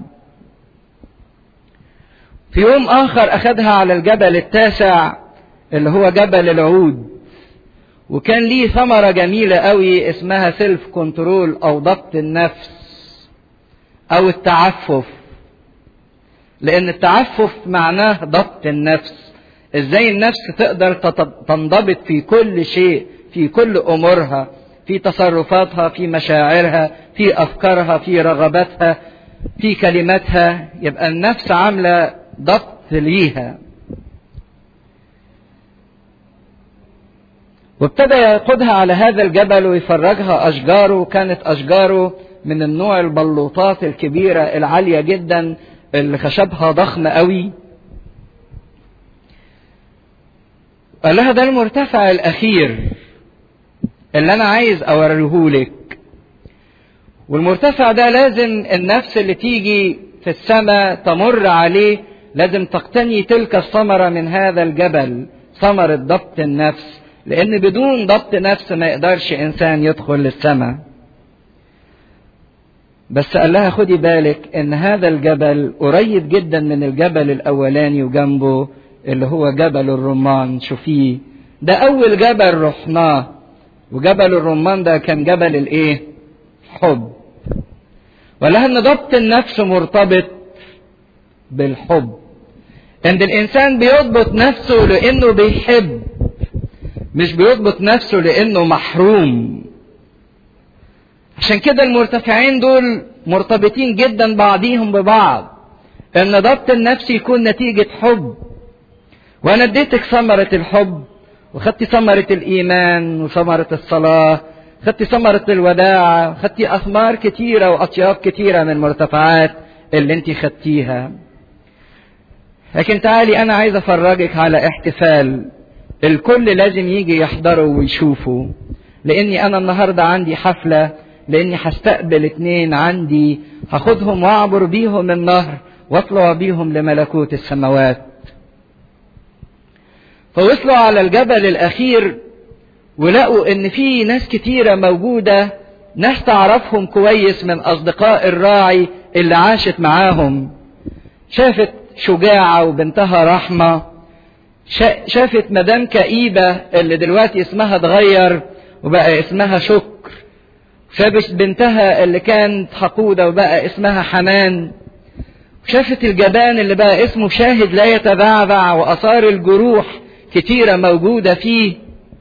في يوم آخر أخذها على الجبل التاسع اللي هو جبل العود، وكان ليه ثمرة جميلة قوي اسمها سيلف كنترول أو ضبط النفس أو التعفف. لأن التعفف معناه ضبط النفس، إزاي النفس تقدر تنضبط في كل شيء، في كل أمورها، في تصرفاتها، في مشاعرها، في أفكارها، في رغباتها، في كلماتها. يبقى النفس عاملة ضبط ليها. وابتدى يقودها على هذا الجبل ويفرجها أشجاره. كانت أشجاره من النوع البلوطات الكبيرة العالية جدا اللي خشبها ضخم قوي. قال لها ده المرتفع الأخير اللي أنا عايز أوريهولك، والمرتفع ده لازم النفس اللي تيجي في السماء تمر عليه لازم تقتني تلك الثمرة من هذا الجبل، ثمرة ضبط النفس، لأن بدون ضبط نفس ما يقدرش إنسان يدخل للسماء. بس قال لها خدي بالك إن هذا الجبل قريب جدا من الجبل الأولاني وجنبه اللي هو جبل الرمان. شوفيه ده أول جبل رحناه، وجبل الرمان ده كان جبل الإيه؟ حب. ولها إن ضبط النفس مرتبط بالحب. إن الإنسان بيضبط نفسه لأنه بيحب، مش بيضبط نفسه لأنه محروم. عشان كده المرتفعين دول مرتبطين جدا بعضيهم ببعض. ان ضبط النفس يكون نتيجة حب. وانا اديتك ثمرة الحب، وخدتي ثمرة الايمان وثمرة الصلاة، خدتي ثمرة الوداعة، خدتي اثمار كتيرة واطياب كتيرة من المرتفعات اللي انت خدتيها. لكن تعالي انا عايز افرجك على احتفال الكل لازم يجي يحضره ويشوفه. لاني انا النهاردة عندي حفلة، لاني هستقبل 2 عندي هاخدهم واعبر بيهم النهر واطلع بيهم لملكوت السماوات. فوصلوا على الجبل الاخير ولقوا ان في ناس كتيرة موجودة، ناس تعرفهم كويس من اصدقاء الراعي اللي عاشت معاهم. شافت شجاعة وبنتها رحمة، شافت مدام كئيبة اللي دلوقتي اسمها اتغير وبقى اسمها شكر، شافت بنتها اللي كانت حقودة وبقى اسمها حنان، شافت الجبان اللي بقى اسمه شاهد لا يتبعبع وآثار الجروح كتيرة موجودة فيه،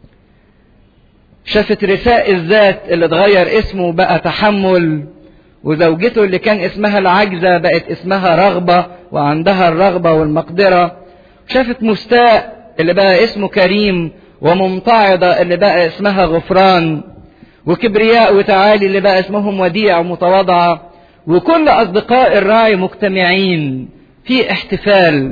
شافت رثاء الذات اللي اتغير اسمه بقى تحمل، وزوجته اللي كان اسمها العجزة بقت اسمها رغبة وعندها الرغبة والمقدرة، شافت مستاء اللي بقى اسمه كريم، وممتعضة اللي بقى اسمها غفران، وكبرياء وتعالي اللي بقى اسمهم وديع ومتواضعة. وكل أصدقاء الراعي مجتمعين في احتفال.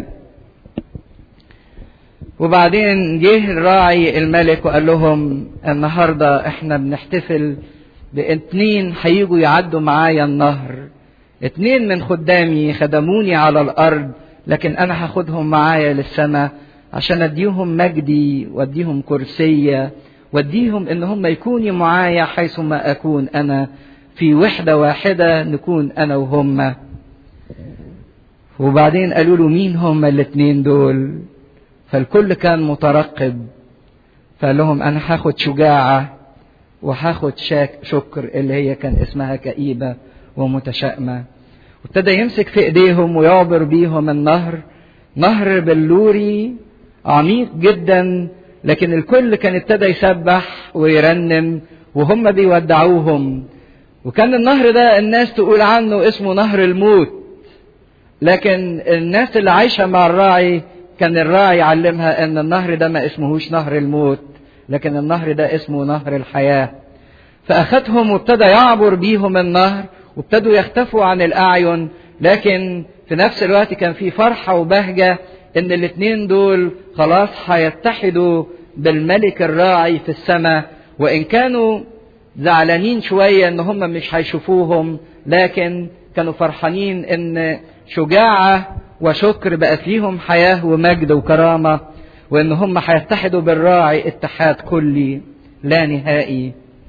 وبعدين جه الراعي الملك وقال لهم النهاردة احنا بنحتفل ب2 هيجوا يعدوا معايا النهر، 2 من خدامي خدموني على الأرض، لكن أنا هاخدهم معايا للسماء عشان أديهم مجدي وأديهم كرسية وأديهم إن هم يكونوا معايا حيثما أكون أنا، في وحدة واحدة نكون أنا وهم. وبعدين قالوا له مين هم الاتنين دول؟ فالكل كان مترقب، فقال لهم انا هاخد شجاعة وهاخد شكر اللي هي كان اسمها كئيبة ومتشائمة. وابتدى يمسك في ايديهم ويعبر بيهم النهر، نهر بلوري عميق جدا، لكن الكل كان ابتدى يسبح ويرنم وهم بيودعوهم. وكان النهر ده الناس تقول عنه اسمه نهر الموت، لكن الناس اللي عايشة مع الراعي كان الراعي يعلمها ان النهر ده ما اسمهوش نهر الموت، لكن النهر ده اسمه نهر الحياة. فأخذهم وابتدى يعبر بيهم النهر، وابتدوا يختفوا عن الأعين، لكن في نفس الوقت كان في فرحة وبهجة ان الاتنين دول خلاص هيتحدوا بالملك الراعي في السماء. وإن كانوا زعلانين شوية ان هم مش هيشوفوهم، لكن كانوا فرحانين ان شجاعة وشكر بقى فيهم حياة ومجد وكرامة، وان هم هيتحدوا بالراعي اتحاد كلي لا نهائي.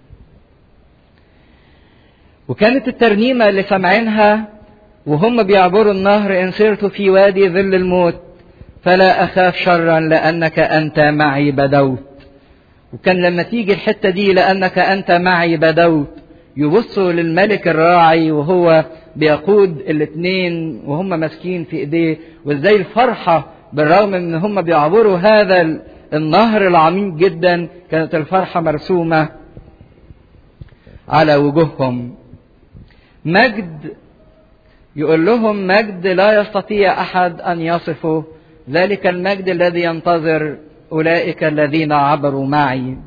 وكانت الترنيمة اللي سمعينها وهم بيعبروا النهر: إن سرت في وادي ظل الموت فلا أخاف شرا لأنك أنت معي بدوت. وكان لما تيجي الحتة دي لأنك أنت معي بدوت، يبصوا للملك الراعي وهو بيقود الاتنين وهم ماسكين في ايديه، وازاي الفرحة بالرغم ان هم بيعبروا هذا النهر العميق جدا كانت الفرحة مرسومة على وجوههم. مجد، يقول لهم مجد لا يستطيع احد ان يصفه، ذلك المجد الذي ينتظر اولئك الذين عبروا معي.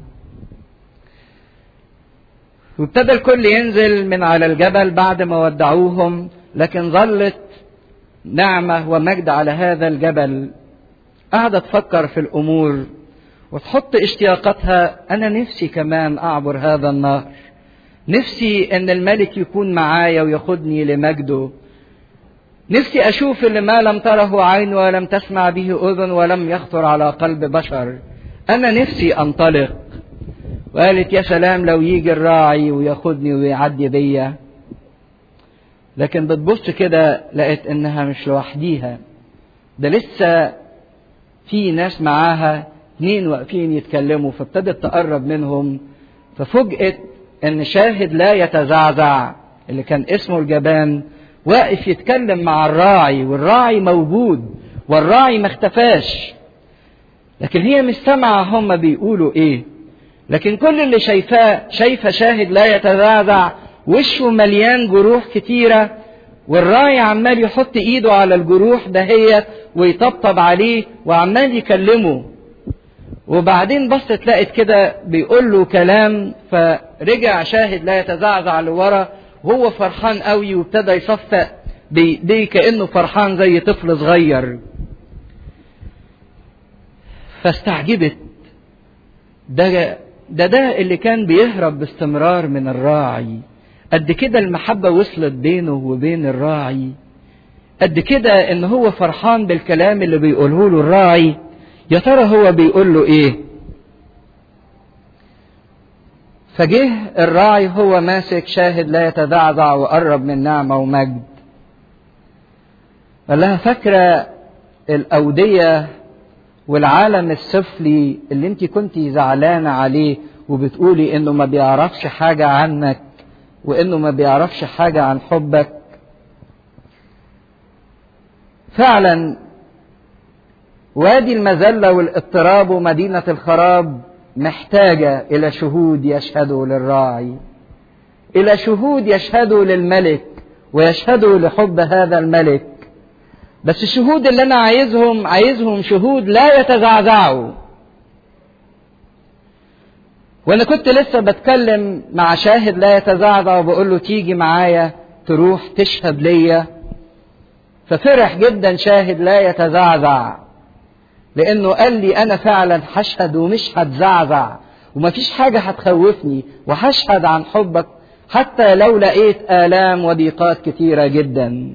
وابتدى الكل ينزل من على الجبل بعد ما ودعوهم، لكن ظلت نعمة ومجد على هذا الجبل. قاعدة تفكر في الأمور وتحط اشتياقاتها: أنا نفسي كمان أعبر هذا النهر، نفسي أن الملك يكون معايا وياخدني لمجده، نفسي أشوف اللي ما لم تره عين ولم تسمع به أذن ولم يخطر على قلب بشر. أنا نفسي أنطلق. وقالت يا سلام لو يجي الراعي وياخدني ويعدي بيا. لكن بتبص كده لقيت انها مش لوحديها، ده لسه في ناس معاها، 2 واقفين يتكلموا. فابتدت تقرب منهم، ففوجئت ان شاهد لا يتزعزع اللي كان اسمه الجبان واقف يتكلم مع الراعي، والراعي موجود والراعي ما اختفاش. لكن هي مش سامعة هم بيقولوا ايه، لكن كل اللي شايفة شاهد لا يتزعزع، وشه مليان جروح كتيرة، والراعي عمال يحط ايده على الجروح دهيت ويطبطب عليه وعمال يكلمه. وبعدين بصت لقت كده بيقول له كلام، فرجع شاهد لا يتزعزع لورا وهو فرحان قوي، وابتدى يصفق بايديه كأنه فرحان زي طفل صغير. فاستعجبت، ده اللي كان بيهرب باستمرار من الراعي. قد كده المحبة وصلت بينه وبين الراعي، قد كده ان هو فرحان بالكلام اللي بيقوله له الراعي. يا ترى هو بيقول له ايه؟ فجه الراعي هو ماسك شاهد لا يتزعزع وقرب من نعمة ومجد. قال لها فاكرة الأودية والعالم السفلي اللي انت كنتي زعلانة عليه وبتقولي انه ما بيعرفش حاجة عنك وانه ما بيعرفش حاجة عن حبك؟ فعلا وادي المذلة والاضطراب ومدينة الخراب محتاجة الى شهود يشهدوا للراعي، الى شهود يشهدوا للملك ويشهدوا لحب هذا الملك. بس الشهود اللي انا عايزهم شهود لا يتزعزعوا. وانا كنت لسه بتكلم مع شاهد لا يتزعزع وبقول له تيجي معايا تروح تشهد ليا، ففرح جدا شاهد لا يتزعزع، لانه قال لي انا فعلا هشهد ومش هتزعزع ومفيش حاجة هتخوفني، وهشهد عن حبك حتى لو لقيت آلام وضيقات كتيرة جدا.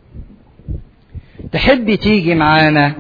تحبي تيجي معانا؟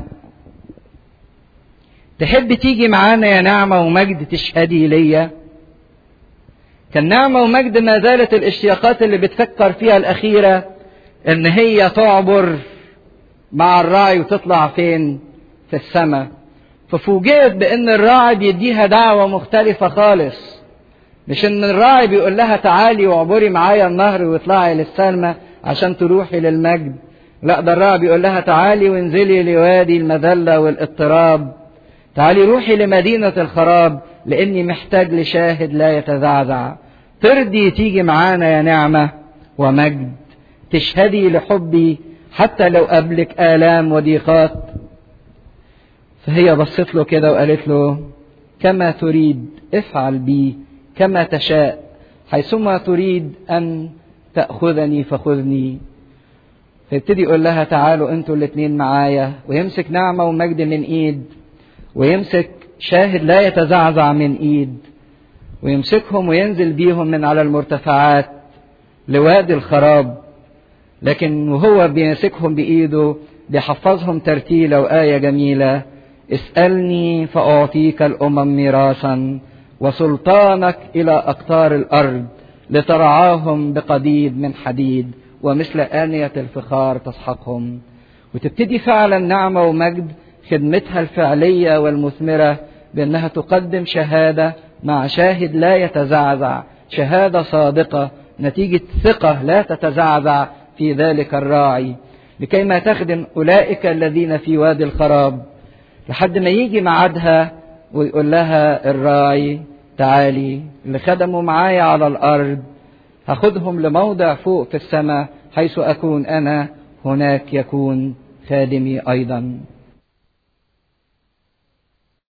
تحبي تيجي معانا يا نعمة ومجد تشهدي ليا؟ كان نعمة ومجد ما زالت الاشتياقات اللي بتفكر فيها الأخيرة إن هي تعبر مع الراعي وتطلع فين؟ في السماء. ففوجئت بان الراعي بيديها دعوة مختلفة خالص، مش ان الراعي بيقول لها تعالي واعبري معايا النهر واطلعي للسلمى عشان تروحي للمجد. لا، ده الراعي بيقول لها تعالي وانزلي لوادي المذلة والاضطراب، تعالي روحي لمدينة الخراب لاني محتاج لشاهد لا يتزعزع. ترضي تيجي معانا يا نعمة ومجد، تشهدي لحبي حتى لو قبلك آلام وضيقات. فهي بصت له كده وقالت له كما تريد افعل بي كما تشاء، حيثما تريد أن تأخذني فخذني. فيبتدي يقول لها تعالوا انتوا الاتنين معايا، ويمسك نعمة ومجد من ايد، ويمسك شاهد لا يتزعزع من ايد، ويمسكهم وينزل بيهم من على المرتفعات لوادي الخراب. لكن وهو بيمسكهم بإيده بيحفظهم ترتيلة وآية جميلة: اسألني فأعطيك الأمم ميراثا وسلطانك إلى أقطار الأرض لترعاهم بقضيب من حديد ومثل آنية الفخار تسحقهم. وتبتدي فعلا نعمة ومجد خدمتها الفعلية والمثمرة بأنها تقدم شهادة مع شاهد لا يتزعزع، شهادة صادقة نتيجة ثقة لا تتزعزع في ذلك الراعي، لكي ما تخدم أولئك الذين في وادي الخراب لحد ما يجي معادها ويقول لها الراعي تعالي، اللي خدموا معايا على الأرض هاخدهم لموضع فوق في السماء، حيث أكون أنا هناك يكون خادمي أيضا.